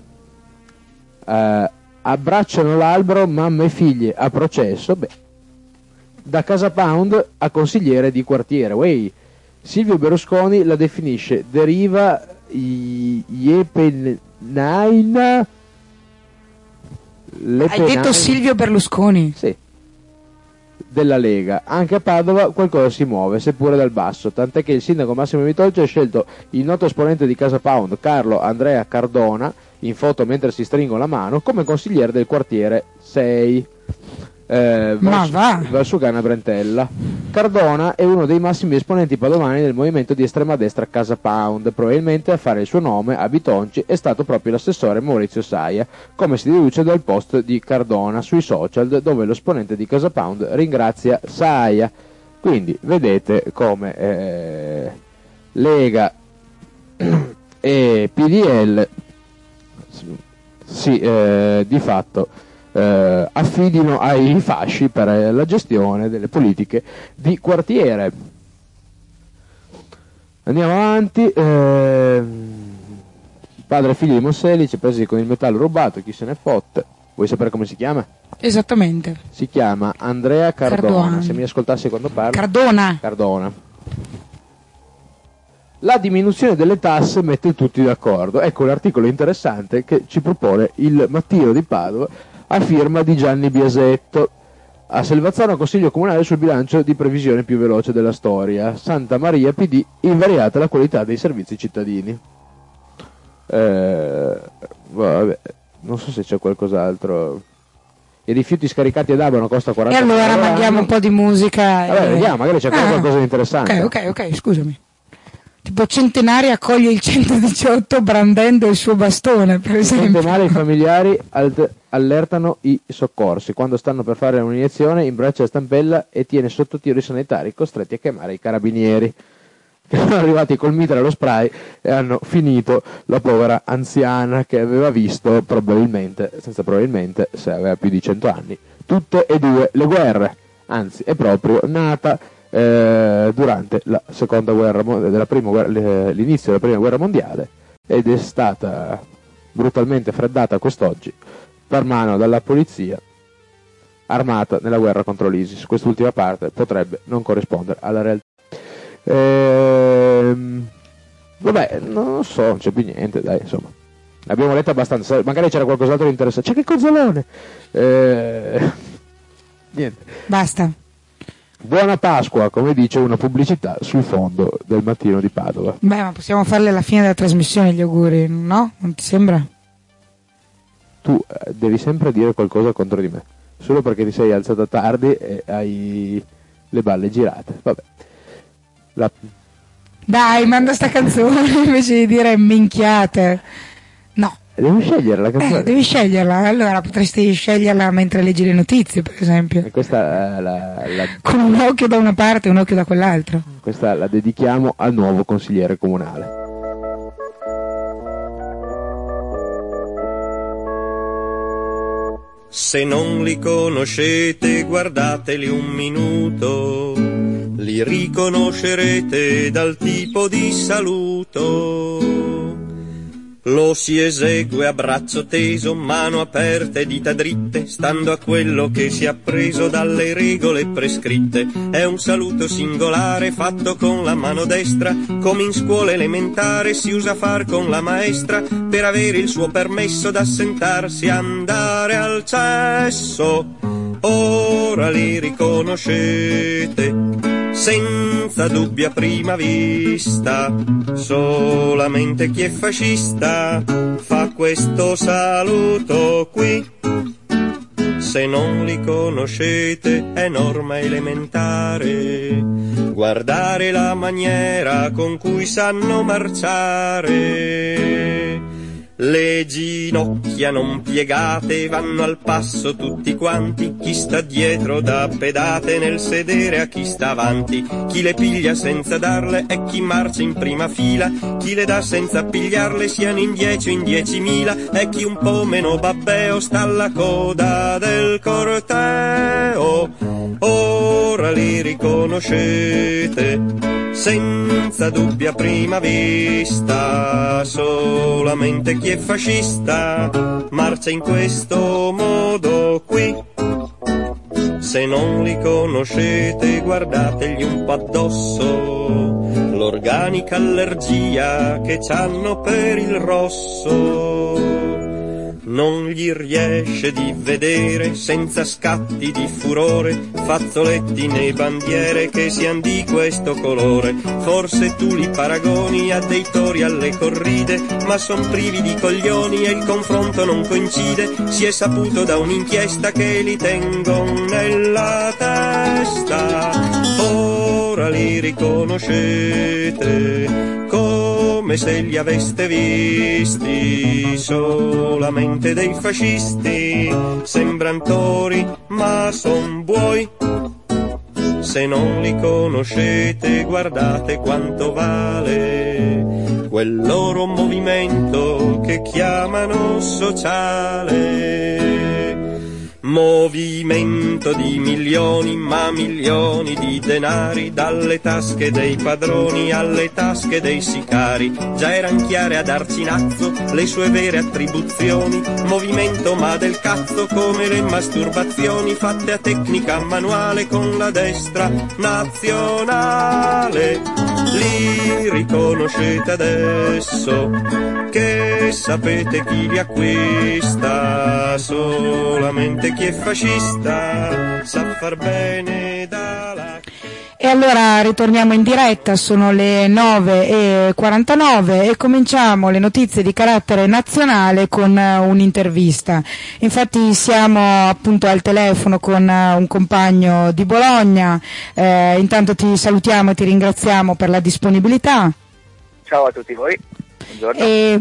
Uh, abbracciano l'albero mamma e figlie a processo. Beh, da Casa Pound a consigliere di quartiere. Wey, Silvio Berlusconi la definisce deriva iepenaina. Hai detto Silvio Berlusconi? Sì, della Lega. Anche a Padova qualcosa si muove, seppure dal basso, tant'è che il sindaco Massimo Mitolci ha scelto il noto esponente di Casa Pound, Carlo Andrea Cardona, in foto mentre si stringono la mano, come consigliere del quartiere sei. Eh, Ma va! Valsugana Brentella. Cardona è uno dei massimi esponenti padovani del movimento di estrema destra Casa Pound. Probabilmente a fare il suo nome a Bitonci è stato proprio l'assessore Maurizio Saia, come si deduce dal post di Cardona sui social, dove l'esponente di Casa Pound ringrazia Saia. Quindi vedete come eh, Lega e P D L sì, eh, di fatto Eh, affidino ai fasci per eh, la gestione delle politiche di quartiere. Andiamo avanti. Eh, padre e figlio di Mosselici presi con il metallo rubato, chi se ne fotte. Vuoi sapere come si chiama? Esattamente. Si chiama Andrea Cardona. Cardona. Se mi ascoltassi quando parlo. Cardona. Cardona. La diminuzione delle tasse mette tutti d'accordo. Ecco un articolo interessante che ci propone il Mattino di Padova a firma di Gianni Biasetto. A Selvazzano consiglio comunale sul bilancio di previsione più veloce della storia. Santa Maria P D, invariata la qualità dei servizi cittadini. Eh, vabbè, non so se c'è qualcos'altro. I rifiuti scaricati ad Abano costa quaranta E allora euro mandiamo l'anno. un po' di musica. Vabbè, e... vediamo, magari c'è Ah, qualcosa di interessante. Ok, ok, ok, scusami. Tipo Centenari accoglie il centodiciotto brandendo il suo bastone, per esempio. Sente male i familiari alt- allertano i soccorsi quando stanno per fare un'iniezione, imbraccia la stampella e tiene sotto tiro i sanitari costretti a chiamare i carabinieri che sono arrivati col mitra e lo spray e hanno finito la povera anziana che aveva visto probabilmente, senza probabilmente, se aveva più di cento anni, tutte e due le guerre, anzi è proprio nata Eh, durante la seconda guerra della prima guerra, l'inizio della prima guerra mondiale ed è stata brutalmente freddata quest'oggi per mano dalla polizia armata nella guerra contro l'ISIS. Quest'ultima parte potrebbe non corrispondere alla realtà. Ehm, vabbè, non so, non c'è più niente, dai, insomma. Abbiamo letto abbastanza, magari c'era qualcos'altro di interessante. C'è che cozzolone! Eh, niente. Basta. Buona Pasqua, come dice una pubblicità sul fondo del Mattino di Padova. Beh, ma possiamo farle alla fine della trasmissione gli auguri, no? Non ti sembra? Tu eh, devi sempre dire qualcosa contro di me, solo perché ti sei alzata tardi e hai le balle girate. Vabbè. La... Dai, manda sta canzone invece di dire minchiate. No. Devi scegliere la canzone. Eh, devi sceglierla. Allora potresti sceglierla mentre leggi le notizie, per esempio. E questa, eh, la, la... con un occhio da una parte e un occhio da quell'altro. Questa la dedichiamo al nuovo consigliere comunale. Se non li conoscete, guardateli un minuto, li riconoscerete dal tipo di saluto. Lo si esegue a braccio teso, mano aperta e dita dritte, stando a quello che si è appreso dalle regole prescritte. È un saluto singolare fatto con la mano destra, come in scuola elementare si usa far con la maestra, per avere il suo permesso d'assentarsi, andare al cesso. Ora li riconoscete senza dubbia prima vista, solamente chi è fascista fa questo saluto qui. Se non li conoscete è norma elementare guardare la maniera con cui sanno marciare. Le ginocchia non piegate vanno al passo tutti quanti, chi sta dietro dà pedate nel sedere a chi sta avanti, chi le piglia senza darle è chi marcia in prima fila, chi le dà senza pigliarle siano in dieci o in diecimila, è chi un po' meno babbeo sta alla coda del corteo. Ora li riconoscete senza dubbia prima vista, solamente chi è fascista marcia in questo modo qui. Se non li conoscete guardategli un po' addosso, l'organica allergia che c'hanno per il rosso. Non gli riesce di vedere senza scatti di furore fazzoletti né bandiere che sian di questo colore. Forse tu li paragoni a dei tori alle corride, ma son privi di coglioni e il confronto non coincide. Si è saputo da un'inchiesta che li tengon nella testa. Ora li riconoscete come se li aveste visti, solamente dei fascisti, sembran tori ma son buoi. Se non li conoscete guardate quanto vale quel loro movimento che chiamano sociale. Movimento di milioni, ma milioni di denari, dalle tasche dei padroni alle tasche dei sicari. Già eran chiare ad Arcinazzo le sue vere attribuzioni, movimento ma del cazzo come le masturbazioni fatte a tecnica manuale con la destra nazionale. Li riconoscete adesso che sapete chi li acquista, solamente chi è fascista sa far bene dalla... E allora ritorniamo in diretta, sono le nove e quarantanove e cominciamo le notizie di carattere nazionale con un'intervista. Infatti siamo appunto al telefono con un compagno di Bologna, eh, intanto ti salutiamo e ti ringraziamo per la disponibilità. Ciao a tutti voi, buongiorno. E...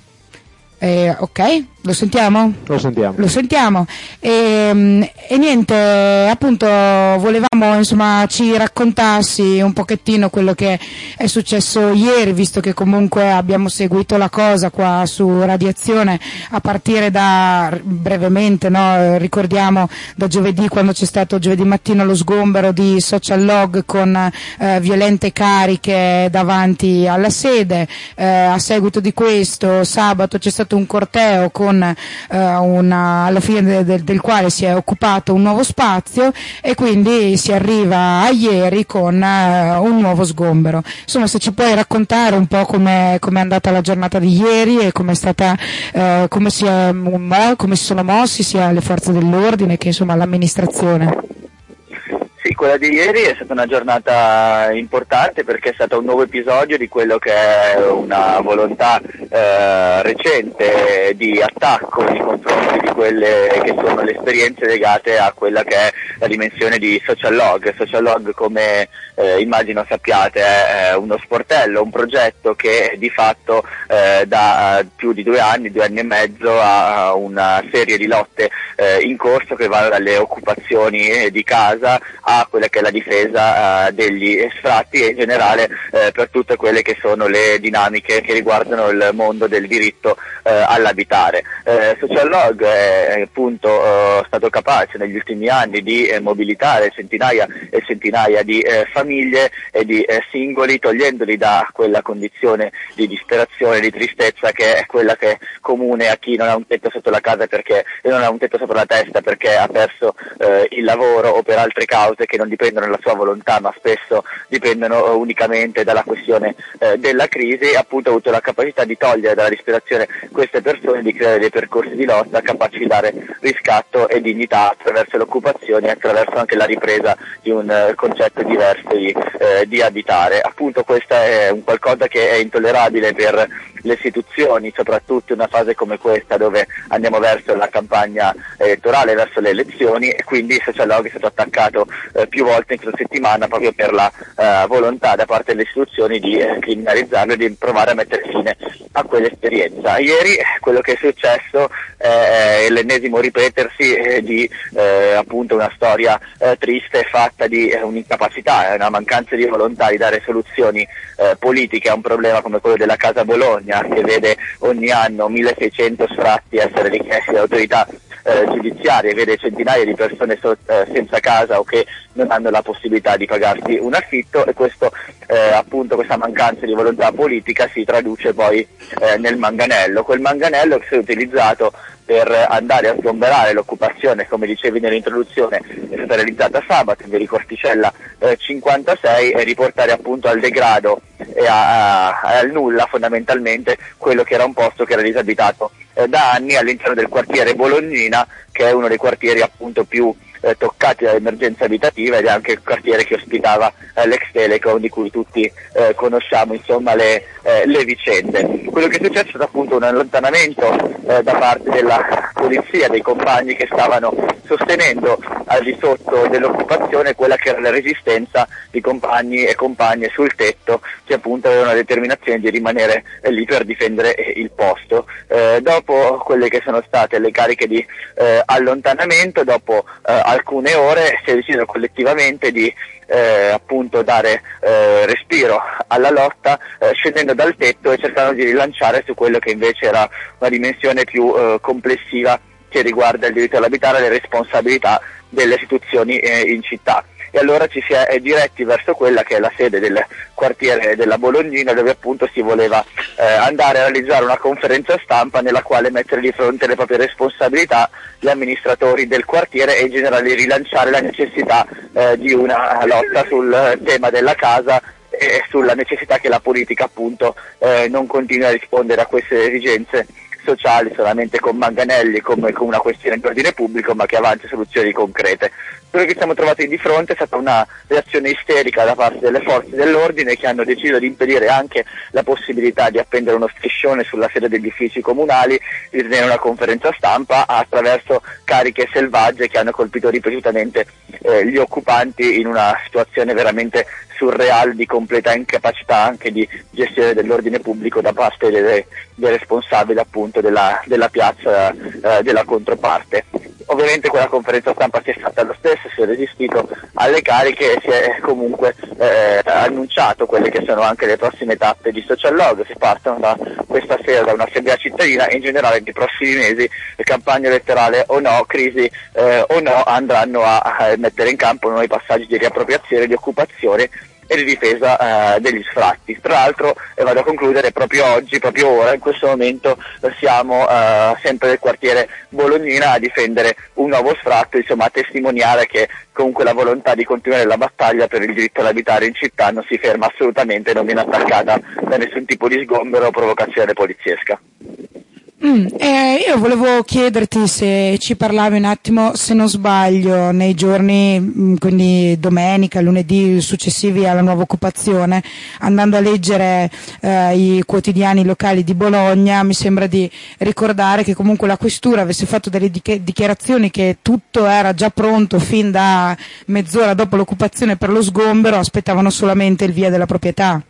Eh, ok, lo sentiamo? Lo sentiamo. Lo sentiamo. E, e niente, appunto volevamo insomma ci raccontassi un pochettino quello che è successo ieri, visto che comunque abbiamo seguito la cosa qua su Radiazione a partire da, brevemente, no, ricordiamo da giovedì, quando c'è stato giovedì mattina lo sgombero di Social Log con eh, violente cariche davanti alla sede. Eh, a seguito di questo sabato c'è stato un corteo con eh, una, alla fine de, de, del quale si è occupato un nuovo spazio e quindi si arriva a ieri con eh, un nuovo sgombero. Insomma, se ci puoi raccontare un po' come è andata la giornata di ieri e come è stata, eh, come, si è, come si sono mossi sia le forze dell'ordine che insomma l'amministrazione. Sì, quella di ieri è stata una giornata importante perché è stato un nuovo episodio di quello che è una volontà eh, recente di attacco nei confronti di quelle che sono le esperienze legate a quella che è la dimensione di Social Log. Social Log, come eh, immagino sappiate, è uno sportello, un progetto che di fatto eh, da più di due anni, due anni e mezzo ha una serie di lotte eh, in corso che vanno dalle occupazioni di casa a quella che è la difesa uh, degli sfratti e in generale uh, per tutte quelle che sono le dinamiche che riguardano il mondo del diritto uh, all'abitare. Uh, Social Log è appunto uh, stato capace negli ultimi anni di uh, mobilitare centinaia e centinaia di uh, famiglie e di uh, singoli, togliendoli da quella condizione di disperazione, di tristezza che è quella che è comune a chi non ha un tetto sotto la casa perché non ha un tetto sopra la testa perché ha perso uh, il lavoro o per altre cause che non dipendono dalla sua volontà ma spesso dipendono unicamente dalla questione eh, della crisi, appunto ha avuto la capacità di togliere dalla disperazione queste persone, di creare dei percorsi di lotta capaci di dare riscatto e dignità attraverso l'occupazione e attraverso anche la ripresa di un uh, concetto diverso di, eh, di abitare. Appunto questo è un qualcosa che è intollerabile per le istituzioni, soprattutto in una fase come questa dove andiamo verso la campagna elettorale, verso le elezioni, e quindi Social Log è stato attaccato eh, più volte in questa settimana proprio per la eh, volontà da parte delle istituzioni di eh, criminalizzarlo e di provare a mettere fine a quell'esperienza. Ieri quello che è successo è l'ennesimo ripetersi eh, di eh, appunto una storia eh, triste fatta di eh, un'incapacità, una mancanza di volontà di dare soluzioni eh, politiche a un problema come quello della Casa Bologna, che vede ogni anno milleseicento sfratti essere richiesti dalle autorità eh, giudiziarie, vede centinaia di persone so, eh, senza casa o che non hanno la possibilità di pagarsi un affitto, e questo eh, appunto questa mancanza di volontà politica si traduce poi eh, nel manganello, quel manganello che si è utilizzato per andare a sgomberare l'occupazione, come dicevi nell'introduzione, è stata realizzata sabato in via di Corticella eh, cinquantasei, e riportare appunto al degrado e a, a, al nulla fondamentalmente quello che era un posto che era disabitato eh, da anni all'interno del quartiere Bolognina, che è uno dei quartieri appunto più eh, toccati dall'emergenza abitativa ed è anche il quartiere che ospitava eh, l'ex Telecom, di cui tutti eh, conosciamo insomma le, eh, le vicende. Quello che è successo è stato appunto un allontanamento eh, da parte della polizia, dei compagni che stavano sostenendo al di sotto dell'occupazione quella che era la resistenza di compagni e compagne sul tetto, che appunto avevano la determinazione di rimanere eh, lì per difendere eh, il posto. Eh, dopo quelle che sono state le cariche di eh, allontanamento, dopo eh, alcune ore si è deciso collettivamente di eh, appunto dare eh, respiro alla lotta eh, scendendo dal tetto e cercando di rilanciare su quello che invece era una dimensione più eh, complessiva che riguarda il diritto all'abitare e le responsabilità delle istituzioni eh, in città. E allora ci si è diretti verso quella che è la sede del quartiere della Bolognina, dove appunto si voleva eh, andare a realizzare una conferenza stampa nella quale mettere di fronte le proprie responsabilità gli amministratori del quartiere e in generale rilanciare la necessità eh, di una lotta sul tema della casa e sulla necessità che la politica appunto eh, non continui a rispondere a queste esigenze sociali solamente con manganelli, come con una questione di ordine pubblico, ma che avanti soluzioni concrete. Quello che siamo trovati di fronte è stata una reazione isterica da parte delle forze dell'ordine, che hanno deciso di impedire anche la possibilità di appendere uno striscione sulla sede degli uffici comunali, di tenere una conferenza stampa attraverso cariche selvagge che hanno colpito ripetutamente eh, gli occupanti in una situazione veramente surreale di completa incapacità anche di gestione dell'ordine pubblico da parte delle, dei responsabili appunto della, della piazza eh, della controparte. Ovviamente quella conferenza stampa si è fatta lo stesso, si è resistito alle cariche e si è comunque eh, annunciato quelle che sono anche le prossime tappe di Social Log. Si partono da questa sera da un'assemblea cittadina e in generale nei prossimi mesi, campagna elettorale o no, crisi eh, o no, andranno a, a mettere in campo nuovi passaggi di riappropriazione, di occupazione e di difesa eh, degli sfratti. Tra l'altro, e vado a concludere, proprio oggi, proprio ora, in questo momento eh, siamo eh, sempre nel quartiere Bolognina a difendere un nuovo sfratto, insomma a testimoniare che comunque la volontà di continuare la battaglia per il diritto all'abitare in città non si ferma assolutamente, non viene attaccata da nessun tipo di sgombero o provocazione poliziesca. Mm, eh, io volevo chiederti se ci parlavi un attimo, se non sbaglio, nei giorni, quindi domenica, lunedì successivi alla nuova occupazione, andando a leggere eh, i quotidiani locali di Bologna, mi sembra di ricordare che comunque la questura avesse fatto delle dichiarazioni che tutto era già pronto fin da mezz'ora dopo l'occupazione per lo sgombero, aspettavano solamente il via della proprietà.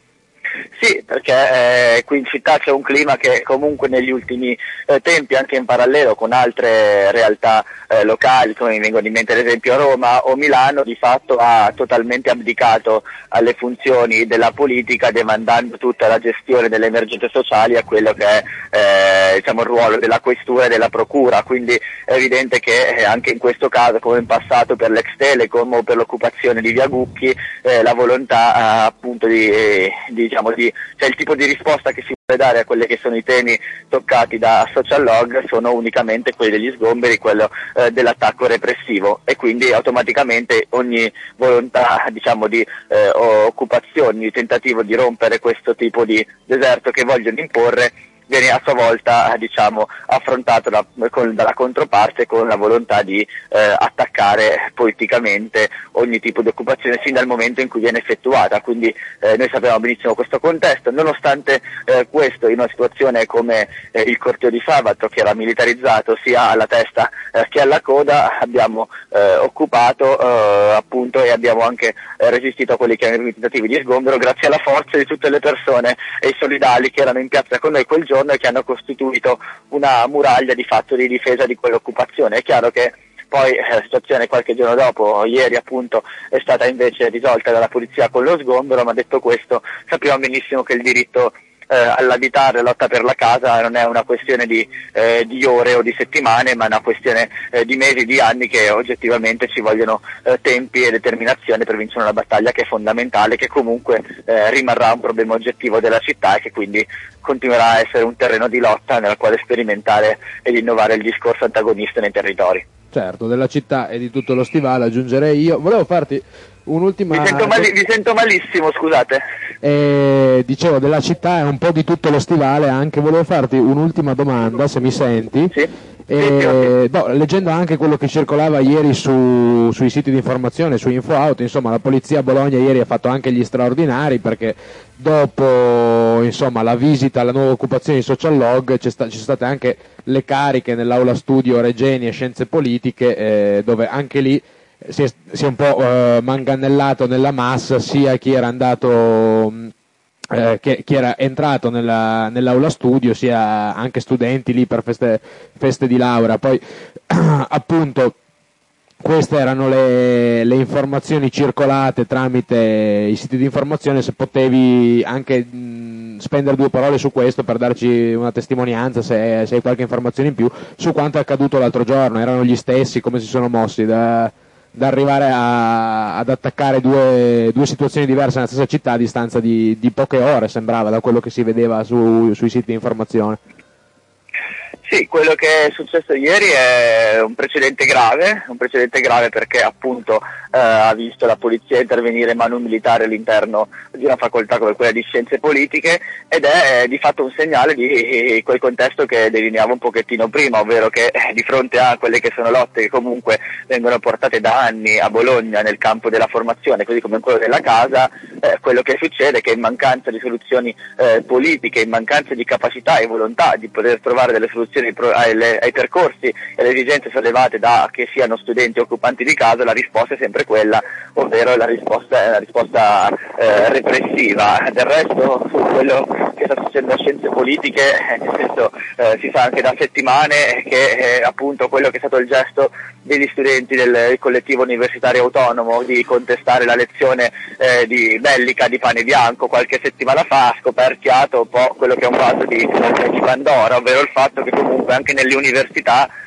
Sì, perché eh, qui in città c'è un clima che comunque negli ultimi eh, tempi, anche in parallelo con altre realtà eh, locali, come mi vengono in mente ad esempio Roma o Milano, di fatto ha totalmente abdicato alle funzioni della politica, demandando tutta la gestione delle emergenze sociali a quello che è eh, diciamo, il ruolo della questura e della procura. Quindi è evidente che eh, anche in questo caso, come in passato per l'ex Telecom o per l'occupazione di Via Gucchi, eh, la volontà eh, appunto di, eh, diciamo, di cioè il tipo di risposta che si vuole dare a quelli che sono i temi toccati da Social Log sono unicamente quelli degli sgomberi, quello eh, dell'attacco repressivo, e quindi automaticamente ogni volontà diciamo di eh, occupazione, di tentativo di rompere questo tipo di deserto che vogliono imporre viene a sua volta diciamo affrontato da, con, dalla controparte con la volontà di eh, attaccare politicamente ogni tipo di occupazione sin dal momento in cui viene effettuata. Quindi eh, noi sappiamo benissimo questo contesto. Nonostante eh, questo, in una situazione come eh, il corteo di sabato, che era militarizzato sia alla testa eh, che alla coda, abbiamo eh, occupato eh, appunto e abbiamo anche eh, resistito a quelli che erano i tentativi di sgombero grazie alla forza di tutte le persone e i solidali che erano in piazza con noi quel giorno e che hanno costituito una muraglia di fatto di difesa di quell'occupazione. È chiaro che poi eh, la situazione qualche giorno dopo, ieri appunto, è stata invece risolta dalla polizia con lo sgombero, ma detto questo sappiamo benissimo che il diritto eh, all'abitare, la lotta per la casa non è una questione di, eh, di ore o di settimane, ma è una questione eh, di mesi, di anni, che oggettivamente ci vogliono eh, tempi e determinazione per vincere una battaglia che è fondamentale, che comunque eh, rimarrà un problema oggettivo della città e che quindi continuerà a essere un terreno di lotta nel quale sperimentare ed innovare il discorso antagonista nei territori. Certo, della città e di tutto lo stivale aggiungerei io. Volevo farti un'ultima... Vi sento, mali- vi sento malissimo, scusate. Eh, dicevo, della città e un po' di tutto lo stivale anche. Volevo farti un'ultima domanda, se mi senti. Sì. Eh, no, leggendo anche quello che circolava ieri su, sui siti di informazione, su InfoAuto, insomma la polizia a Bologna ieri ha fatto anche gli straordinari, perché dopo insomma la visita alla nuova occupazione di Social Log c'è sta, ci sono state anche le cariche nell'aula studio Regeni e Scienze Politiche, eh, dove anche lì si è, si è un po' eh, manganellato nella massa sia chi era andato Eh, che, chi era entrato nella, nell'aula studio, sia anche studenti lì per feste, feste di laurea. Poi appunto queste erano le, le informazioni circolate tramite i siti di informazione. Se potevi anche mh, spendere due parole su questo per darci una testimonianza, se, se hai qualche informazione in più su quanto è accaduto l'altro giorno. Erano gli stessi? Come si sono mossi da da arrivare a, ad attaccare due, due situazioni diverse nella stessa città a distanza di, di poche ore, sembrava, da quello che si vedeva su, sui siti di informazione? Sì, quello che è successo ieri è un precedente grave, un precedente grave perché appunto eh, ha visto la polizia intervenire manu militare all'interno di una facoltà come quella di Scienze Politiche, ed è eh, di fatto un segnale di eh, quel contesto che delineavo un pochettino prima, ovvero che eh, di fronte a quelle che sono lotte che comunque vengono portate da anni a Bologna nel campo della formazione, così come in quello della casa, eh, quello che succede è che in mancanza di soluzioni eh, politiche, in mancanza di capacità e volontà di poter trovare delle soluzioni Ai, ai percorsi e alle esigenze sollevate da che siano studenti o occupanti di casa, la risposta è sempre quella, ovvero la risposta è la risposta eh, repressiva. Del resto, su quello che sta succedendo a Scienze Politiche, eh, nel senso, eh, si sa anche da settimane che eh, appunto quello che è stato il gesto degli studenti del, del collettivo universitario autonomo di contestare la lezione eh, di bellica di Pane Bianco qualche settimana fa ha scoperchiato un po' quello che è un vaso di, di Pandora, ovvero il fatto che comunque anche nelle università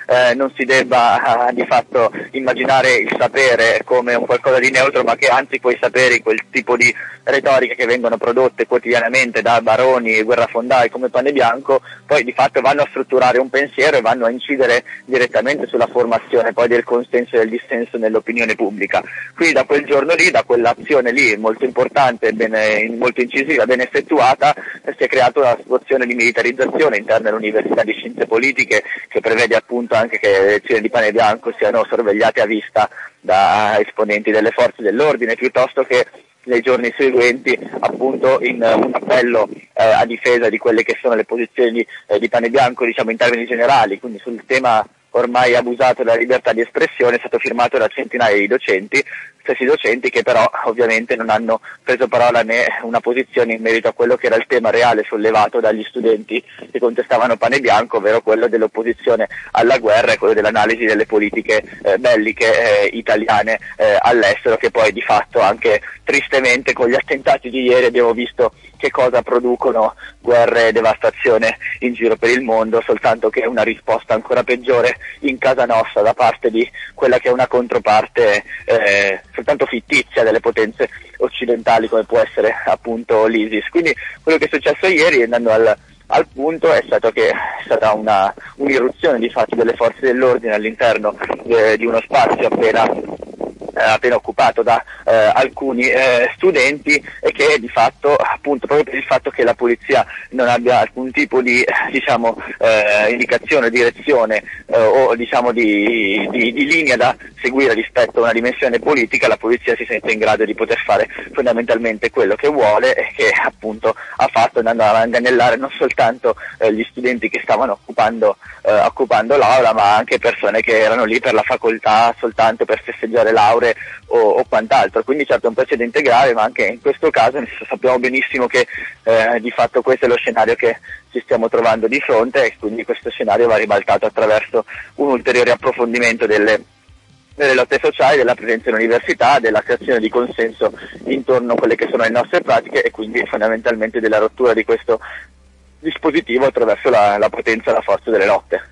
eh, non si debba eh, di fatto immaginare il sapere come un qualcosa di neutro, ma che anzi quei saperi, quel tipo di retoriche che vengono prodotte quotidianamente da baroni e guerrafondai come Panebianco, poi di fatto vanno a strutturare un pensiero e vanno a incidere direttamente sulla formazione poi del consenso e del dissenso nell'opinione pubblica. Quindi da quel giorno lì, da quell'azione lì molto importante, bene, molto incisiva, ben effettuata, eh, si è creata una situazione di militarizzazione interna all'Università di Scienze Politiche, che prevede appunto anche che le elezioni di Panebianco siano sorvegliate a vista da esponenti delle forze dell'ordine, piuttosto che nei giorni seguenti appunto in uh, un appello eh, a difesa di quelle che sono le posizioni di, eh, di Panebianco, diciamo in termini generali, quindi sul tema ormai abusato della libertà di espressione, è stato firmato da centinaia di docenti, stessi docenti che però ovviamente non hanno preso parola né una posizione in merito a quello che era il tema reale sollevato dagli studenti che contestavano Panebianco, ovvero quello dell'opposizione alla guerra e quello dell'analisi delle politiche eh, belliche eh, italiane eh, all'estero, che poi di fatto anche tristemente con gli attentati di ieri abbiamo visto che cosa producono guerre e devastazione in giro per il mondo, soltanto che una risposta ancora peggiore in casa nostra da parte di quella che è una controparte eh, soltanto fittizia delle potenze occidentali come può essere appunto l'ISIS. Quindi quello che è successo ieri, andando al, al punto, è stato che è stata una, un'irruzione di fatti delle forze dell'ordine all'interno eh, di uno spazio appena Eh, appena occupato da eh, alcuni eh, studenti, e che di fatto appunto proprio per il fatto che la polizia non abbia alcun tipo di diciamo eh, indicazione, direzione eh, o diciamo di, di, di linea da seguire rispetto a una dimensione politica, la polizia si sente in grado di poter fare fondamentalmente quello che vuole e che appunto ha fatto, andando a ingannellare non soltanto eh, gli studenti che stavano occupando, eh, occupando l'aula, ma anche persone che erano lì per la facoltà soltanto per festeggiare laurea O, o quant'altro. Quindi certo è un precedente grave, ma anche in questo caso sappiamo benissimo che eh, di fatto questo è lo scenario che ci stiamo trovando di fronte, e quindi questo scenario va ribaltato attraverso un ulteriore approfondimento delle, delle lotte sociali, della presenza in università, della creazione di consenso intorno a quelle che sono le nostre pratiche, e quindi fondamentalmente della rottura di questo dispositivo attraverso la, la potenza e la forza delle lotte.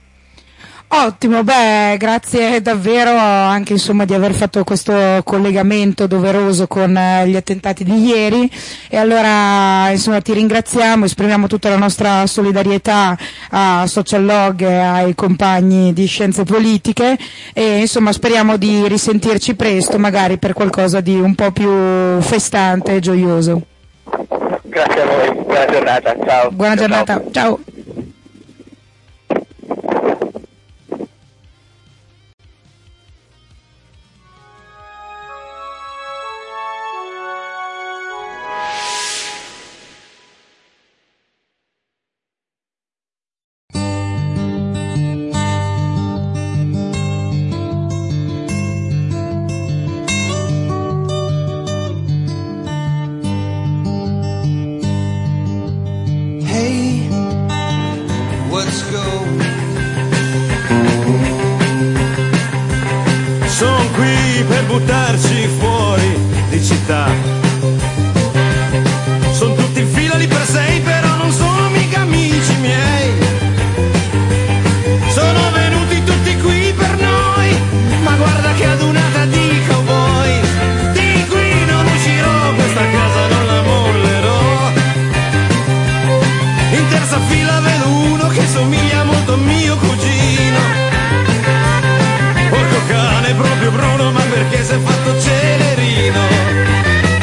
Ottimo, beh, grazie davvero anche insomma di aver fatto questo collegamento doveroso con eh, gli attentati di ieri, e allora insomma ti ringraziamo, esprimiamo tutta la nostra solidarietà a Social Log e ai compagni di Scienze Politiche, e insomma speriamo di risentirci presto, magari per qualcosa di un po' più festante e gioioso. Grazie a voi, buona giornata, ciao. Buona ciao, giornata, ciao. ciao. Buttarci fuori di città. Sono tutti in fila lì per sei, però non sono mica amici miei. Sono venuti tutti qui per noi, ma guarda che adunata di cowboy. Di qui non uscirò, questa casa non la mollerò. In terza fila vedo uno che somiglia molto a mio cugino. Porco cane, proprio Bruno, ma perché si è fatto celerino?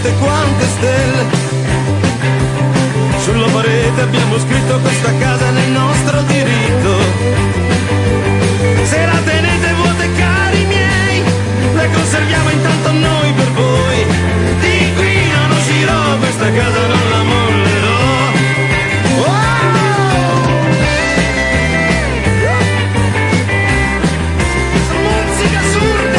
tutte quante stelle. Sulla parete abbiamo scritto questa casa nel nostro diritto. Se la tenete vuote cari miei, la conserviamo intanto noi per voi. Di qui non uscirò, questa casa non la mollerò. Musica assurda!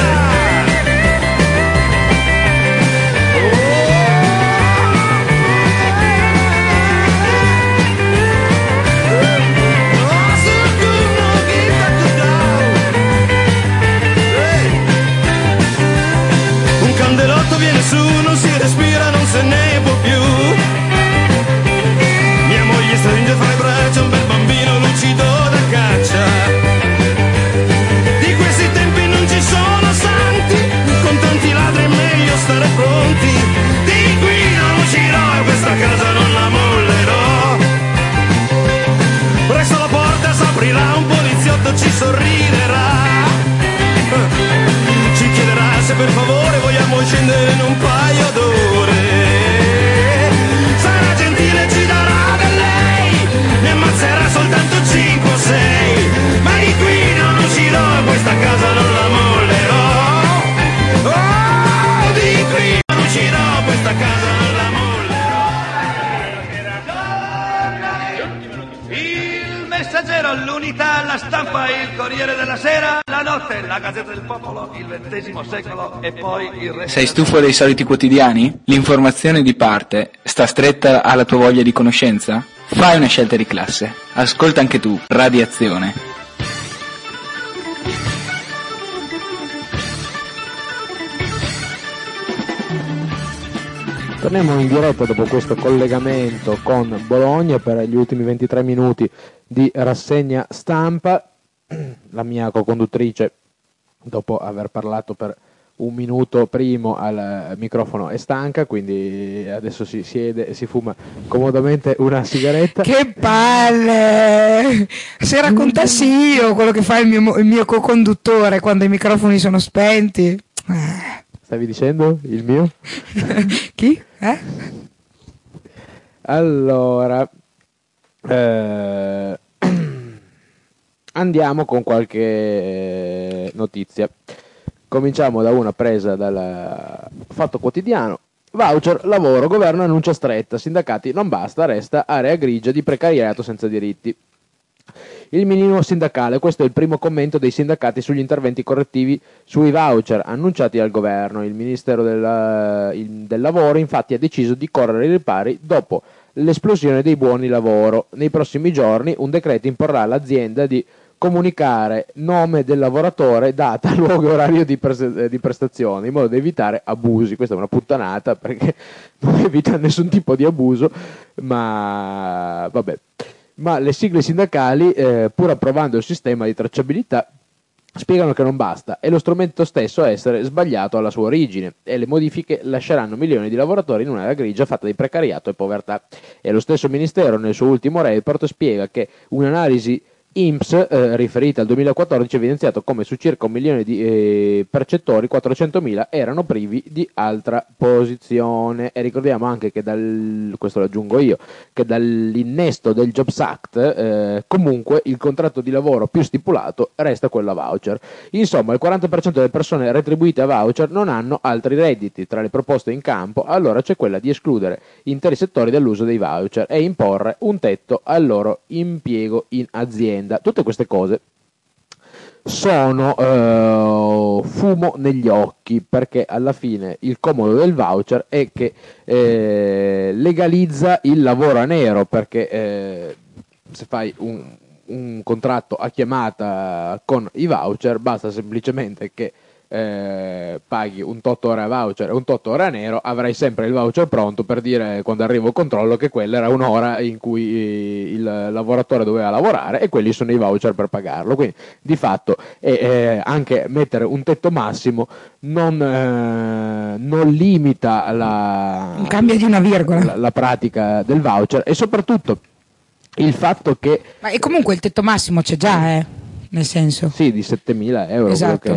Viene su, non si respira, non se ne può più. Mia moglie stringe fra le braccia un bel bambino lucido da caccia. Di questi tempi non ci sono santi, con tanti ladri è meglio stare pronti. Di qui non uscirò, questa casa non la mollerò. Presso la porta s'aprirà, un poliziotto ci sorriderà. Ci chiederà se per favore vogliamo scendere in un paio d'ore. Sarà gentile, ci darà del lei, ne ammazzerà soltanto cinque o sei. Ma di qui non uscirò, questa casa non la mollerò. Oh, di qui non uscirò, questa casa non la mollerò. Il Messaggero, l'Unità, la Stampa, il Corriere della Sera, la Notte, la Gazzetta del Popolo, il ventesimo secolo e poi il resto. Sei stufo dei soliti quotidiani? L'informazione di parte sta stretta alla tua voglia di conoscenza? Fai una scelta di classe. Ascolta anche tu Radiazione. Torniamo in diretta dopo questo collegamento con Bologna per gli ultimi ventitré minuti di rassegna stampa. La mia co-conduttrice, dopo aver parlato per un minuto primo al microfono, è stanca, quindi adesso si siede e si fuma comodamente una sigaretta. Che palle! Se raccontassi io quello che fa il mio, il mio co-conduttore quando i microfoni sono spenti. Stavi dicendo il mio? Chi? Eh? Allora, eh, andiamo con qualche notizia. Cominciamo da una presa dal Fatto Quotidiano. Voucher, lavoro, governo annuncia stretta, sindacati non basta, resta area grigia di precariato senza diritti. Il minimo sindacale, questo è il primo commento dei sindacati sugli interventi correttivi sui voucher annunciati dal governo. Il Ministero del, il, del Lavoro infatti ha deciso di correre ai ripari dopo l'esplosione dei buoni lavoro. Nei prossimi giorni un decreto imporrà all'azienda di comunicare nome del lavoratore, data, luogo e orario di, pres- di prestazione, in modo da evitare abusi. Questa è una puttanata perché non evita nessun tipo di abuso, ma vabbè. Ma le sigle sindacali, eh, pur approvando il sistema di tracciabilità, spiegano che non basta e lo strumento stesso a essere sbagliato alla sua origine, e le modifiche lasceranno milioni di lavoratori in un'area grigia fatta di precariato e povertà. E lo stesso Ministero nel suo ultimo report spiega che un'analisi I N P S eh, riferita al duemilaquattordici ha evidenziato come su circa un milione di eh, percettori quattrocentomila erano privi di altra posizione. E ricordiamo anche che dal, questo lo aggiungo io, che dall'innesto del Jobs Act eh, comunque il contratto di lavoro più stipulato resta quello a voucher. Insomma, il quaranta per cento delle persone retribuite a voucher non hanno altri redditi. Tra le proposte in campo allora c'è quella di escludere interi settori dall'uso dei voucher e imporre un tetto al loro impiego in azienda. Tutte queste cose sono eh, fumo negli occhi, perché alla fine il comodo del voucher è che eh, legalizza il lavoro a nero, perché eh, se fai un, un contratto a chiamata con i voucher basta semplicemente che Eh, paghi un tot ore a voucher e un tot ore a nero, avrai sempre il voucher pronto per dire quando arriva il controllo che quella era un'ora in cui il lavoratore doveva lavorare e quelli sono i voucher per pagarlo. Quindi di fatto eh, eh, anche mettere un tetto massimo non, eh, non limita la, un cambio di una virgola la, la pratica del voucher, e soprattutto il fatto che ma e comunque il tetto massimo c'è già, eh nel senso sì, di settemila euro, esatto. Quello che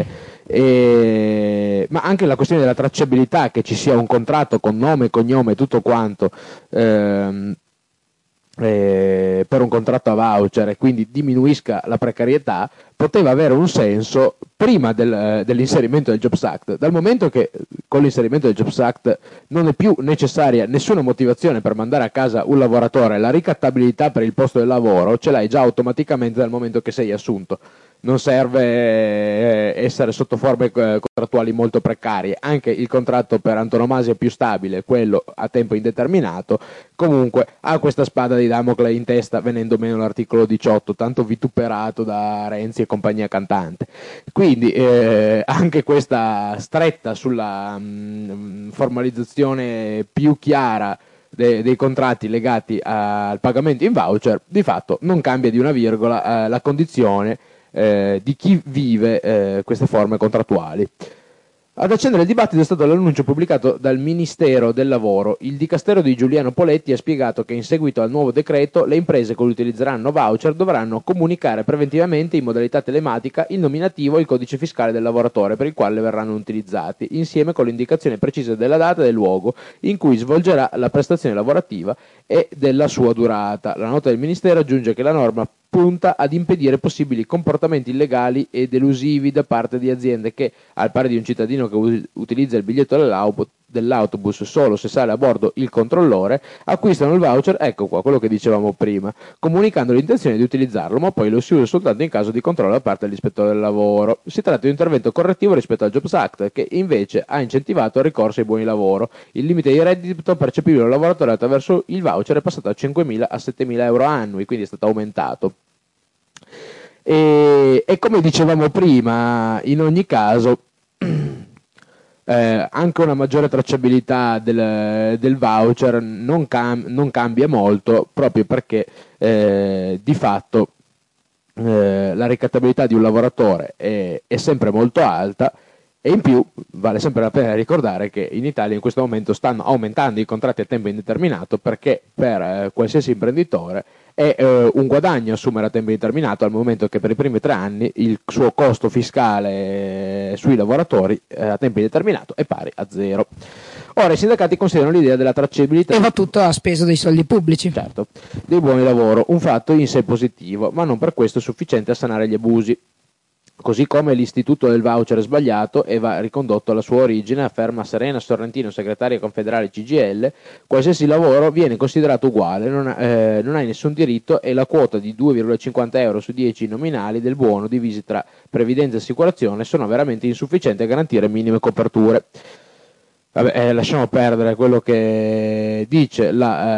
E, ma anche la questione della tracciabilità, che ci sia un contratto con nome e cognome e tutto quanto ehm, eh, per un contratto a voucher, e quindi diminuisca la precarietà, poteva avere un senso prima del, dell'inserimento del Jobs Act. Dal momento che con l'inserimento del Jobs Act non è più necessaria nessuna motivazione per mandare a casa un lavoratore, la ricattabilità per il posto del lavoro ce l'hai già automaticamente dal momento che sei assunto. Non serve essere sotto forme contrattuali molto precarie, anche il contratto per antonomasia più stabile, quello a tempo indeterminato, comunque ha questa spada di Damocle in testa, venendo meno l'articolo diciotto, tanto vituperato da Renzi e compagnia cantante. Quindi eh, anche questa stretta sulla mh, formalizzazione più chiara dei, dei contratti legati al pagamento in voucher, di fatto non cambia di una virgola eh, la condizione Eh, di chi vive eh, queste forme contrattuali. Ad accendere il dibattito è stato l'annuncio pubblicato dal Ministero del Lavoro. Il dicastero di Giuliano Poletti ha spiegato che in seguito al nuovo decreto le imprese che utilizzeranno voucher dovranno comunicare preventivamente in modalità telematica il nominativo e il codice fiscale del lavoratore per il quale verranno utilizzati, insieme con l'indicazione precisa della data e del luogo in cui svolgerà la prestazione lavorativa e della sua durata. La nota del Ministero aggiunge che la norma punta ad impedire possibili comportamenti illegali ed elusivi da parte di aziende che, al pari di un cittadino che u- utilizza il biglietto dell'autobus solo se sale a bordo il controllore, acquistano il voucher, ecco qua quello che dicevamo prima, comunicando l'intenzione di utilizzarlo, ma poi lo si usa soltanto in caso di controllo da parte dell'ispettore del lavoro. Si tratta di un intervento correttivo rispetto al Jobs Act, che invece ha incentivato il ricorso ai buoni lavoro. Il limite di reddito percepibile dal lavoratore attraverso il voucher è passato da cinquemila a settemila euro annui, quindi è stato aumentato. E, e come dicevamo prima, in ogni caso eh, anche una maggiore tracciabilità del, del voucher non, cam- non cambia molto, proprio perché eh, di fatto eh, la ricattabilità di un lavoratore è, è sempre molto alta, e in più vale sempre la pena ricordare che in Italia in questo momento stanno aumentando i contratti a tempo indeterminato, perché per eh, qualsiasi imprenditore è eh, un guadagno assumere a tempo indeterminato, al momento che per i primi tre anni il suo costo fiscale eh, sui lavoratori eh, a tempo indeterminato è pari a zero. Ora i sindacati considerano l'idea della tracciabilità, e va tutto a speso dei soldi pubblici, certo, dei buoni lavoro, un fatto in sé positivo, ma non per questo è sufficiente a sanare gli abusi. Così come l'istituto del voucher è sbagliato e va ricondotto alla sua origine, afferma Serena Sorrentino, segretaria confederale C G I L, qualsiasi lavoro viene considerato uguale, non, eh, non hai nessun diritto, e la quota di due virgola cinquanta euro su dieci nominali del buono divisi tra previdenza e assicurazione sono veramente insufficienti a garantire minime coperture. Vabbè, eh, lasciamo perdere quello che dice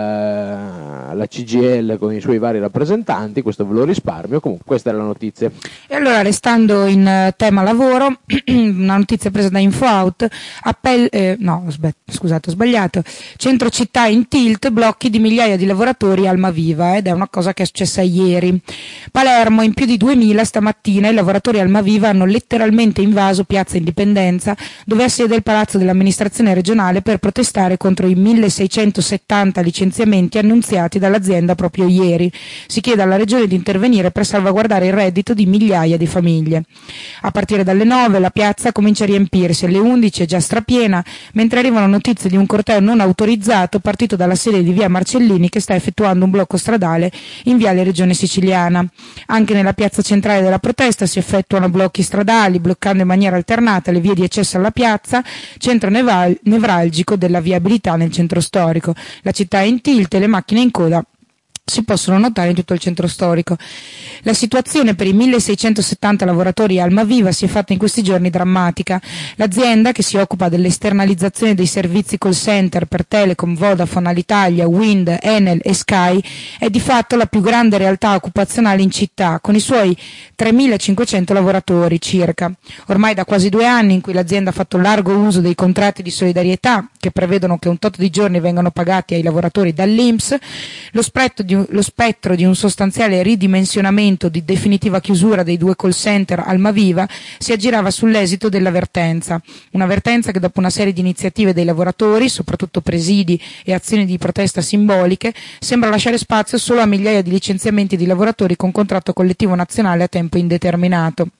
la, eh, la C G I L con i suoi vari rappresentanti, questo ve lo risparmio. Comunque questa era la notizia. E allora, restando in uh, tema lavoro, una notizia presa da InfoOut, appell- eh, no, sb- scusate, ho sbagliato, centro città in tilt, blocchi di migliaia di lavoratori Almaviva, ed è una cosa che è successa ieri. Palermo, in più di duemila stamattina i lavoratori Almaviva hanno letteralmente invaso Piazza Indipendenza, dove ha sede il palazzo dell'amministrazione regionale, per protestare contro i milleseicentosettanta licenziamenti annunziati dall'azienda proprio ieri. Si chiede alla regione di intervenire per salvaguardare il reddito di migliaia di famiglie. A partire dalle nove la piazza comincia a riempirsi, alle undici è già strapiena, mentre arrivano notizie di un corteo non autorizzato partito dalla sede di via Marcellini che sta effettuando un blocco stradale in viale Regione Siciliana. Anche nella piazza centrale della protesta si effettuano blocchi stradali, bloccando in maniera alternata le vie di accesso alla piazza, centro neval- nevralgico della viabilità nel centro storico. La città è in tilt e le macchine in coda si possono notare in tutto il centro storico. La situazione per i milleseicentosettanta lavoratori Almaviva si è fatta in questi giorni drammatica. L'azienda, che si occupa dell'esternalizzazione dei servizi call center per Telecom, Vodafone, Alitalia, Wind, Enel e Sky, è di fatto la più grande realtà occupazionale in città, con i suoi tremilacinquecento lavoratori circa. Ormai da quasi due anni, in cui l'azienda ha fatto largo uso dei contratti di solidarietà, che prevedono che un tot di giorni vengano pagati ai lavoratori dall'I N P S, lo spettro di un, lo spettro di un sostanziale ridimensionamento di definitiva chiusura dei due call center Almaviva si aggirava sull'esito dell'avvertenza. Un'avvertenza che, dopo una serie di iniziative dei lavoratori, soprattutto presidi e azioni di protesta simboliche, sembra lasciare spazio solo a migliaia di licenziamenti di lavoratori con contratto collettivo nazionale a tempo indeterminato.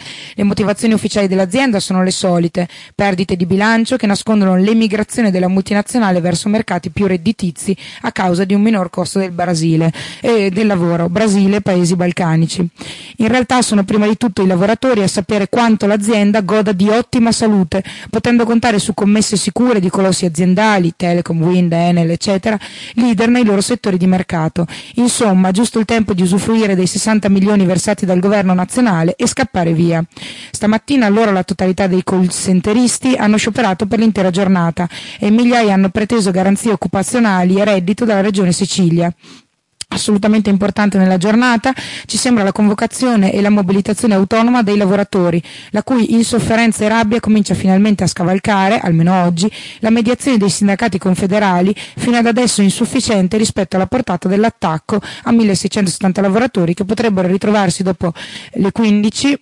Le motivazioni ufficiali dell'azienda sono le solite: perdite di bilancio che nascondono l'emigrazione della multinazionale verso mercati più redditizi a causa di un minor costo del Brasile e del lavoro, Brasile e paesi balcanici. In realtà sono prima di tutto i lavoratori a sapere quanto l'azienda goda di ottima salute, potendo contare su commesse sicure di colossi aziendali, Telecom, Wind, Enel, eccetera, leader nei loro settori di mercato. Insomma, giusto il tempo di usufruire dei sessanta milioni versati dal governo nazionale e scappare via. Stamattina allora la totalità dei call centeristi hanno scioperato per l'intera giornata e migliaia hanno preteso garanzie occupazionali e reddito dalla regione Sicilia. Assolutamente importante nella giornata ci sembra la convocazione e la mobilitazione autonoma dei lavoratori, la cui insofferenza e rabbia comincia finalmente a scavalcare, almeno oggi, la mediazione dei sindacati confederali, fino ad adesso insufficiente rispetto alla portata dell'attacco a milleseicentosettanta lavoratori che potrebbero ritrovarsi dopo le quindici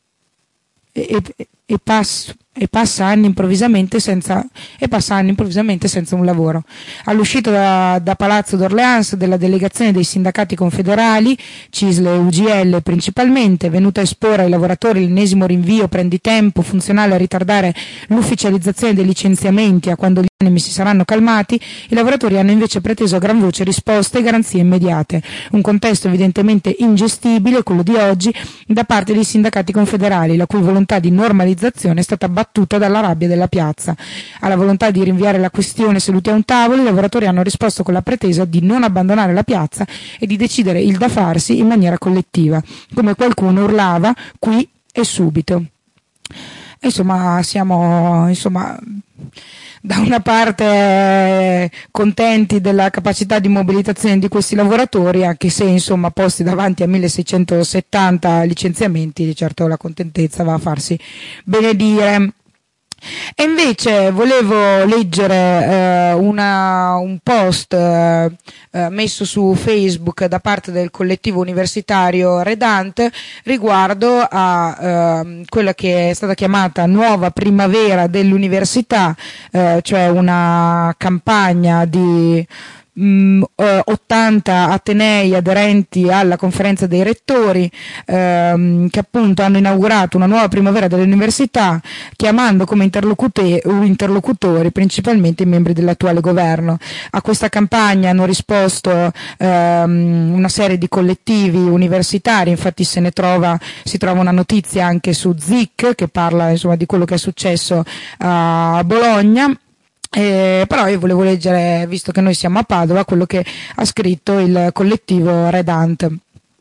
e, e, e pass e passa anni improvvisamente senza e passa anni improvvisamente senza un lavoro. All'uscita da, da Palazzo d'Orléans della delegazione dei sindacati confederali, C I S L e U G L principalmente, venuta a esporre ai lavoratori l'ennesimo rinvio prenditempo funzionale a ritardare l'ufficializzazione dei licenziamenti a quando gli animi si saranno calmati, i lavoratori hanno invece preteso a gran voce risposte e garanzie immediate. Un contesto evidentemente ingestibile, quello di oggi, da parte dei sindacati confederali, la cui volontà di normalizzazione è stata battuta dalla rabbia della piazza. Alla volontà di rinviare la questione seduti a un tavolo, i lavoratori hanno risposto con la pretesa di non abbandonare la piazza e di decidere il da farsi in maniera collettiva, come qualcuno urlava qui e subito. Insomma, siamo insomma da una parte contenti della capacità di mobilitazione di questi lavoratori, anche se insomma posti davanti a milleseicentosettanta licenziamenti, di certo la contentezza va a farsi benedire. E invece volevo leggere eh, una, un post eh, eh, messo su Facebook da parte del collettivo universitario Redant riguardo a eh, quella che è stata chiamata Nuova Primavera dell'Università, eh, cioè una campagna di mh, ottanta atenei aderenti alla conferenza dei rettori ehm, che appunto hanno inaugurato una nuova primavera dell'università, chiamando come interlocutori, interlocutori principalmente i membri dell'attuale governo. A questa campagna hanno risposto ehm, una serie di collettivi universitari, infatti se ne trova, si trova una notizia anche su Z I C che parla insomma di quello che è successo a Bologna. Eh, però io volevo leggere, visto che noi siamo a Padova, quello che ha scritto il collettivo Redant.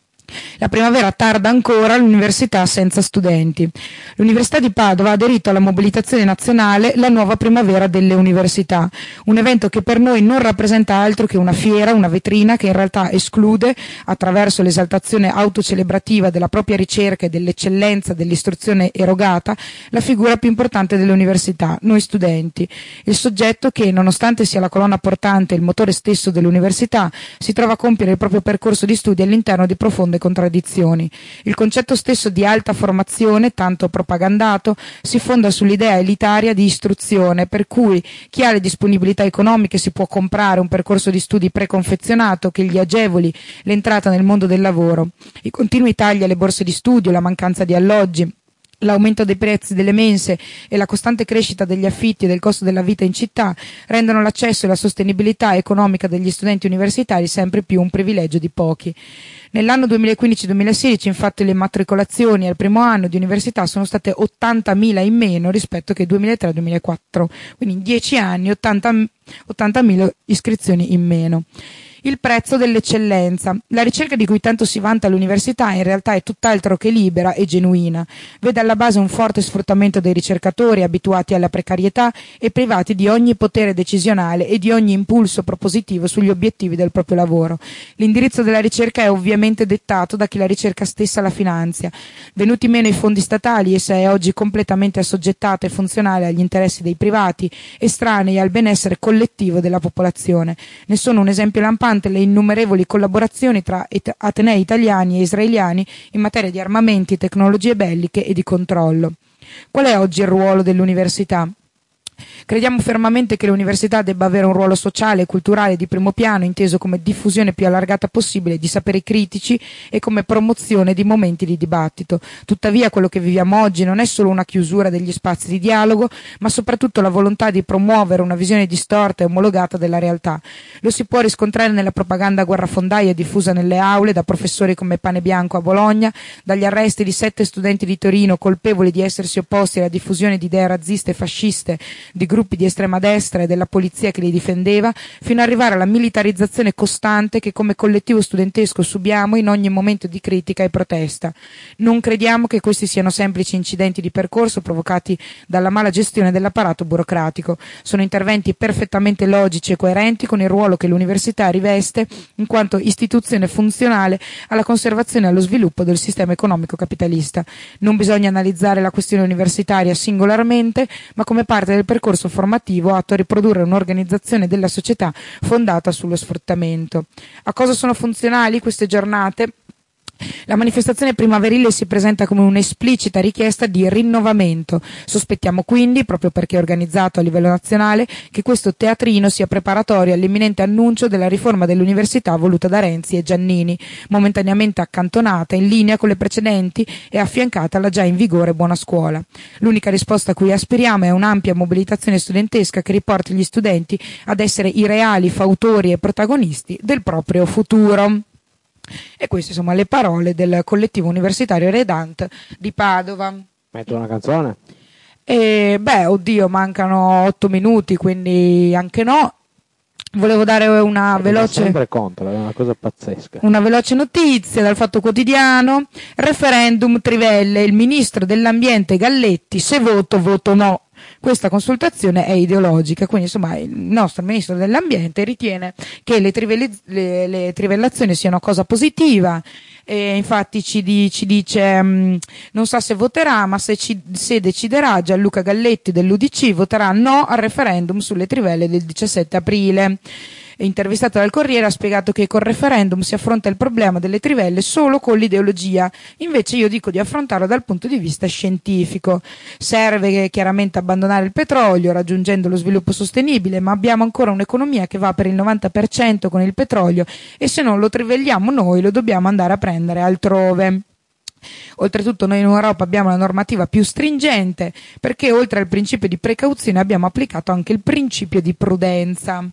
La primavera tarda ancora, l'università senza studenti. L'Università di Padova ha aderito alla mobilitazione nazionale La Nuova Primavera delle Università, un evento che per noi non rappresenta altro che una fiera, una vetrina che in realtà esclude, attraverso l'esaltazione autocelebrativa della propria ricerca e dell'eccellenza dell'istruzione erogata, la figura più importante dell'università, noi studenti, il soggetto che, nonostante sia la colonna portante e il motore stesso dell'università, si trova a compiere il proprio percorso di studi all'interno di profonde contraddizioni. Il concetto stesso di alta formazione, tanto propagandato, si fonda sull'idea elitaria di istruzione, per cui chi ha le disponibilità economiche si può comprare un percorso di studi preconfezionato che gli agevoli l'entrata nel mondo del lavoro. I continui tagli alle borse di studio, la mancanza di alloggi, l'aumento dei prezzi delle mense e la costante crescita degli affitti e del costo della vita in città rendono l'accesso e la sostenibilità economica degli studenti universitari sempre più un privilegio di pochi. Nell'anno duemilaquindici duemilasedici infatti le matricolazioni al primo anno di università sono state ottantamila in meno rispetto che duemilatré duemilaquattro, quindi in dieci anni ottantamila iscrizioni in meno. Il prezzo dell'eccellenza. La ricerca di cui tanto si vanta l'università in realtà è tutt'altro che libera e genuina. Vede alla base un forte sfruttamento dei ricercatori abituati alla precarietà e privati di ogni potere decisionale e di ogni impulso propositivo sugli obiettivi del proprio lavoro. L'indirizzo della ricerca è ovviamente dettato da chi la ricerca stessa la finanzia. Venuti meno i fondi statali, essa è oggi completamente assoggettata e funzionale agli interessi dei privati, estranei al benessere collettivo della popolazione. Ne sono un esempio lampante le innumerevoli collaborazioni tra atenei italiani e israeliani in materia di armamenti, tecnologie belliche e di controllo. Qual è oggi il ruolo dell'università? Crediamo fermamente che l'università debba avere un ruolo sociale e culturale di primo piano, inteso come diffusione più allargata possibile di saperi critici e come promozione di momenti di dibattito. Tuttavia, quello che viviamo oggi non è solo una chiusura degli spazi di dialogo, ma soprattutto la volontà di promuovere una visione distorta e omologata della realtà. Lo si può riscontrare nella propaganda guerrafondaia diffusa nelle aule da professori come Pane Bianco a Bologna, dagli arresti di sette studenti di Torino colpevoli di essersi opposti alla diffusione di idee razziste e fasciste di gruppi di estrema destra e della polizia che li difendeva, fino ad arrivare alla militarizzazione costante che come collettivo studentesco subiamo in ogni momento di critica e protesta. Non crediamo che questi siano semplici incidenti di percorso provocati dalla mala gestione dell'apparato burocratico. Sono interventi perfettamente logici e coerenti con il ruolo che l'università riveste in quanto istituzione funzionale alla conservazione e allo sviluppo del sistema economico capitalista. Non bisogna analizzare la questione universitaria singolarmente, ma come parte del percorso formativo atto a riprodurre un'organizzazione della società fondata sullo sfruttamento. A cosa sono funzionali queste giornate? La manifestazione primaverile si presenta come un'esplicita richiesta di rinnovamento. Sospettiamo quindi, proprio perché è organizzato a livello nazionale, che questo teatrino sia preparatorio all'imminente annuncio della riforma dell'università voluta da Renzi e Giannini, momentaneamente accantonata in linea con le precedenti e affiancata alla già in vigore buona scuola. L'unica risposta a cui aspiriamo è un'ampia mobilitazione studentesca che riporti gli studenti ad essere i reali fautori e protagonisti del proprio futuro. E queste sono le parole del collettivo universitario Redant di Padova. Metto una canzone? E, beh, oddio, mancano otto minuti, quindi anche no. Volevo dare una Perché veloce sempre contro, è una cosa pazzesca. Una veloce notizia dal Fatto Quotidiano. Referendum Trivelle, il ministro dell'ambiente Galletti, se voto, voto no. Questa consultazione è ideologica, quindi insomma il nostro ministro dell'ambiente ritiene che le, trivelle, le, le trivellazioni siano cosa positiva, e infatti ci, di, ci dice mh, non sa se voterà, ma se, ci, se deciderà Gianluca Galletti dell'U D C voterà no al referendum sulle trivelle del diciassette aprile. Intervistato dal Corriere ha spiegato che col referendum si affronta il problema delle trivelle solo con l'ideologia, invece io dico di affrontarlo dal punto di vista scientifico. Serve chiaramente abbandonare il petrolio raggiungendo lo sviluppo sostenibile, ma abbiamo ancora un'economia che va per il novanta per cento con il petrolio e se non lo trivelliamo noi lo dobbiamo andare a prendere altrove. Oltretutto noi in Europa abbiamo la normativa più stringente perché oltre al principio di precauzione abbiamo applicato anche il principio di prudenza.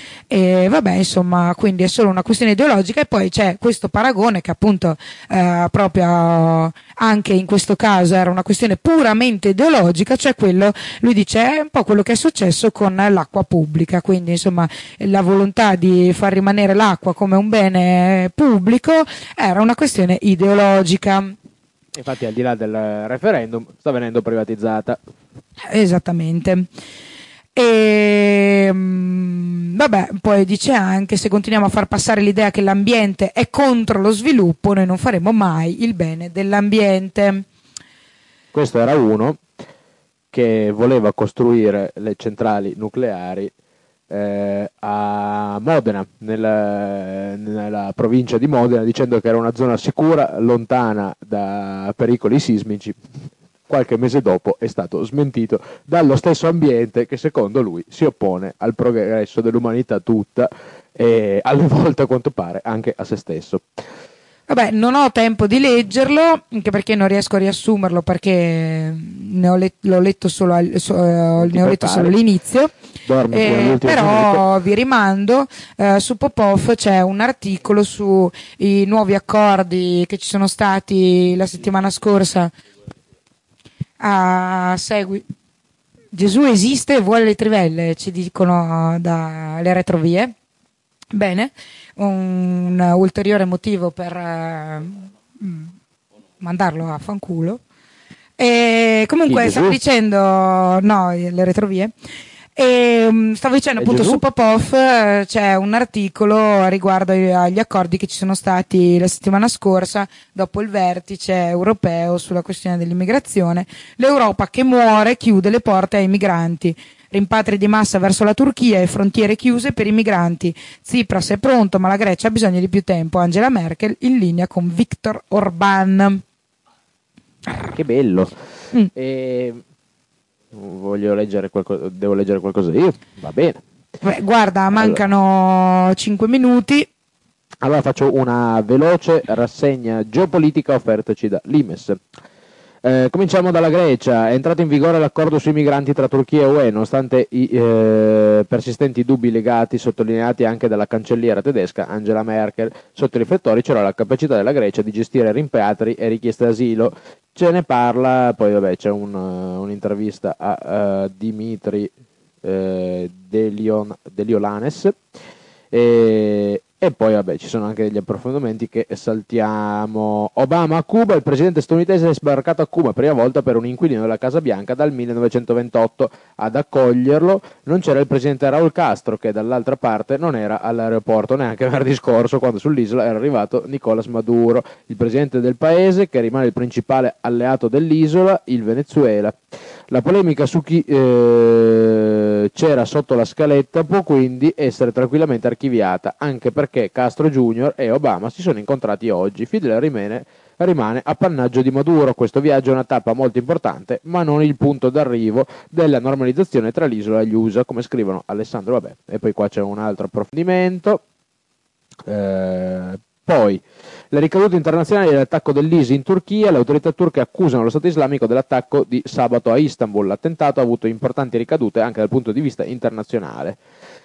E vabbè, insomma, quindi è solo una questione ideologica e poi c'è questo paragone che appunto eh, proprio anche in questo caso era una questione puramente ideologica, cioè quello, lui dice, è un po' quello che è successo con l'acqua pubblica, quindi insomma la volontà di far rimanere l'acqua come un bene pubblico era una questione ideologica. Infatti al di là del referendum sta venendo privatizzata. Esattamente. E vabbè, poi dice anche se continuiamo a far passare l'idea che l'ambiente è contro lo sviluppo noi non faremo mai il bene dell'ambiente. Questo era uno che voleva costruire le centrali nucleari eh, a Modena, nella, nella provincia di Modena, dicendo che era una zona sicura, lontana da pericoli sismici. Qualche mese dopo è stato smentito dallo stesso ambiente che secondo lui si oppone al progresso dell'umanità tutta e alle volte a quanto pare anche a se stesso. Vabbè, non ho tempo di leggerlo, anche perché non riesco a riassumerlo perché ne ho let- l'ho letto solo, al- so- eh, ne ho letto solo l'inizio. Eh, però vi rimando eh, su Popov c'è un articolo sui nuovi accordi che ci sono stati la settimana scorsa a segui Gesù esiste e vuole le trivelle, ci dicono dalle retrovie. Bene, un ulteriore motivo per uh, mandarlo a fanculo. E comunque stavo dicendo no, le retrovie. E um, stavo dicendo e appunto Gesù? su Popov eh, c'è un articolo riguardo agli accordi che ci sono stati la settimana scorsa dopo il vertice europeo sulla questione dell'immigrazione. L'Europa che muore chiude le porte ai migranti, rimpatri di massa verso la Turchia e frontiere chiuse per i migranti. Tsipras è pronto ma la Grecia ha bisogno di più tempo. Angela Merkel in linea con Viktor Orban. Che bello. Mm. E... Voglio leggere qualcosa, devo leggere qualcosa io? Va bene. Beh, guarda, mancano allora. cinque minuti. Allora faccio una veloce rassegna geopolitica offertaci da Limes. Eh, cominciamo dalla Grecia. È entrato in vigore l'accordo sui migranti tra Turchia e U E, nonostante i eh, persistenti dubbi legati, sottolineati anche dalla cancelliera tedesca Angela Merkel. Sotto i riflettori c'era la capacità della Grecia di gestire rimpatri e richieste d'asilo. Ce ne parla, poi vabbè c'è un, uh, un'intervista a uh, Dimitri uh, Delion, Deliolanes e, e poi vabbè ci sono anche degli approfondimenti che saltiamo. Obama a Cuba. Il presidente statunitense è sbarcato a Cuba prima volta per un inquilino della Casa Bianca dal millenovecentoventotto. Ad accoglierlo non c'era il presidente Raul Castro, che dall'altra parte non era all'aeroporto neanche venerdì scorso, quando sull'isola era arrivato Nicolás Maduro, il presidente del paese che rimane il principale alleato dell'isola, il Venezuela. La polemica su chi eh, c'era sotto la scaletta può quindi essere tranquillamente archiviata, anche perché Castro Junior e Obama si sono incontrati oggi. Fidel rimane, rimane appannaggio di Maduro. Questo viaggio è una tappa molto importante, ma non il punto d'arrivo della normalizzazione tra l'isola e gli U S A, come scrivono Alessandro. Vabbè, e poi qua c'è un altro approfondimento. Eh, poi le ricadute internazionali dell'attacco dell'I S I in Turchia. Le autorità turche accusano lo Stato islamico dell'attacco di sabato a Istanbul. L'attentato ha avuto importanti ricadute anche dal punto di vista internazionale.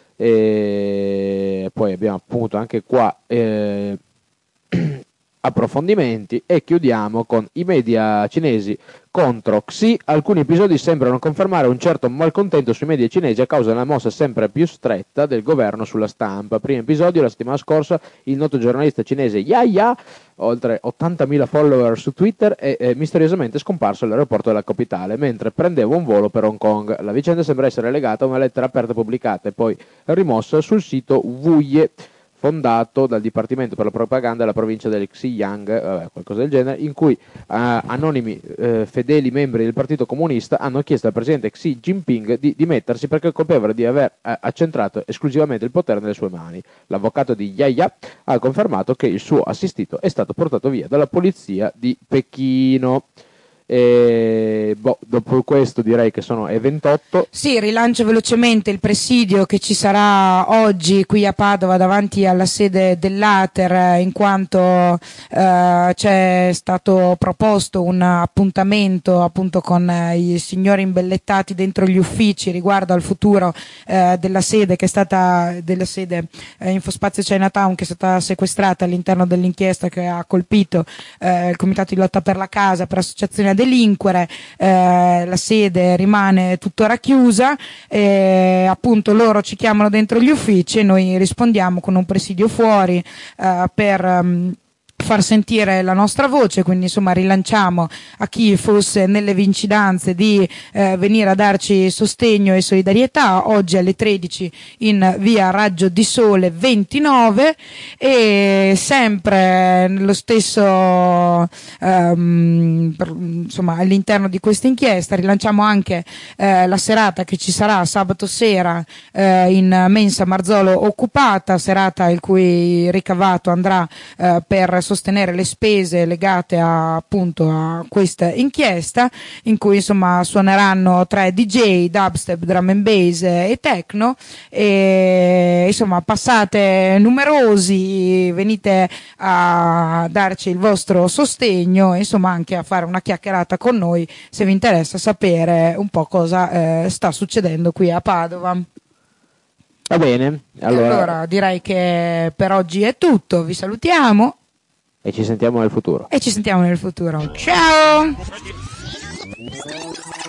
E poi abbiamo appunto anche qua eh, approfondimenti e chiudiamo con i media cinesi contro Xi. Alcuni episodi sembrano confermare un certo malcontento sui media cinesi a causa della mossa sempre più stretta del governo sulla stampa. Primo episodio: la settimana scorsa il noto giornalista cinese Yaya, oltre ottantamila follower su Twitter, è, è misteriosamente scomparso all'aeroporto della capitale mentre prendeva un volo per Hong Kong. La vicenda sembra essere legata a una lettera aperta pubblicata e poi rimossa sul sito Wuye, fondato dal Dipartimento per la Propaganda della provincia del Xinjiang, eh, qualcosa del genere, in cui eh, anonimi eh, fedeli membri del Partito Comunista hanno chiesto al presidente Xi Jinping di dimettersi perché colpevole di aver eh, accentrato esclusivamente il potere nelle sue mani. L'avvocato di Yaya ha confermato che il suo assistito è stato portato via dalla polizia di Pechino. E, boh, dopo questo direi che sono le ventotto. Sì, rilancio velocemente il presidio che ci sarà oggi qui a Padova davanti alla sede dell'Ater, in quanto eh, c'è stato proposto un appuntamento appunto con eh, i signori imbellettati dentro gli uffici riguardo al futuro eh, della sede che è stata della sede eh, Infospazio Chinatown, che è stata sequestrata all'interno dell'inchiesta che ha colpito eh, il Comitato di lotta per la casa per associazione a delinquere. Eh, la sede rimane tuttora chiusa e appunto loro ci chiamano dentro gli uffici e noi rispondiamo con un presidio fuori eh, per um, far sentire la nostra voce, quindi insomma rilanciamo a chi fosse nelle vicinanze di eh, venire a darci sostegno e solidarietà oggi alle tredici in via Raggio di Sole ventinove. E sempre nello stesso um, per, insomma all'interno di questa inchiesta rilanciamo anche eh, la serata che ci sarà sabato sera eh, in Mensa Marzolo occupata, serata il cui ricavato andrà eh, per sostenere le spese legate a, appunto a questa inchiesta, in cui insomma suoneranno tre D J, dubstep, drum and bass e techno. E insomma passate numerosi, venite a darci il vostro sostegno e insomma anche a fare una chiacchierata con noi se vi interessa sapere un po' cosa eh, sta succedendo qui a Padova. Va bene, allora... allora direi che per oggi è tutto, vi salutiamo e ci sentiamo nel futuro. E ci sentiamo nel futuro. Ciao!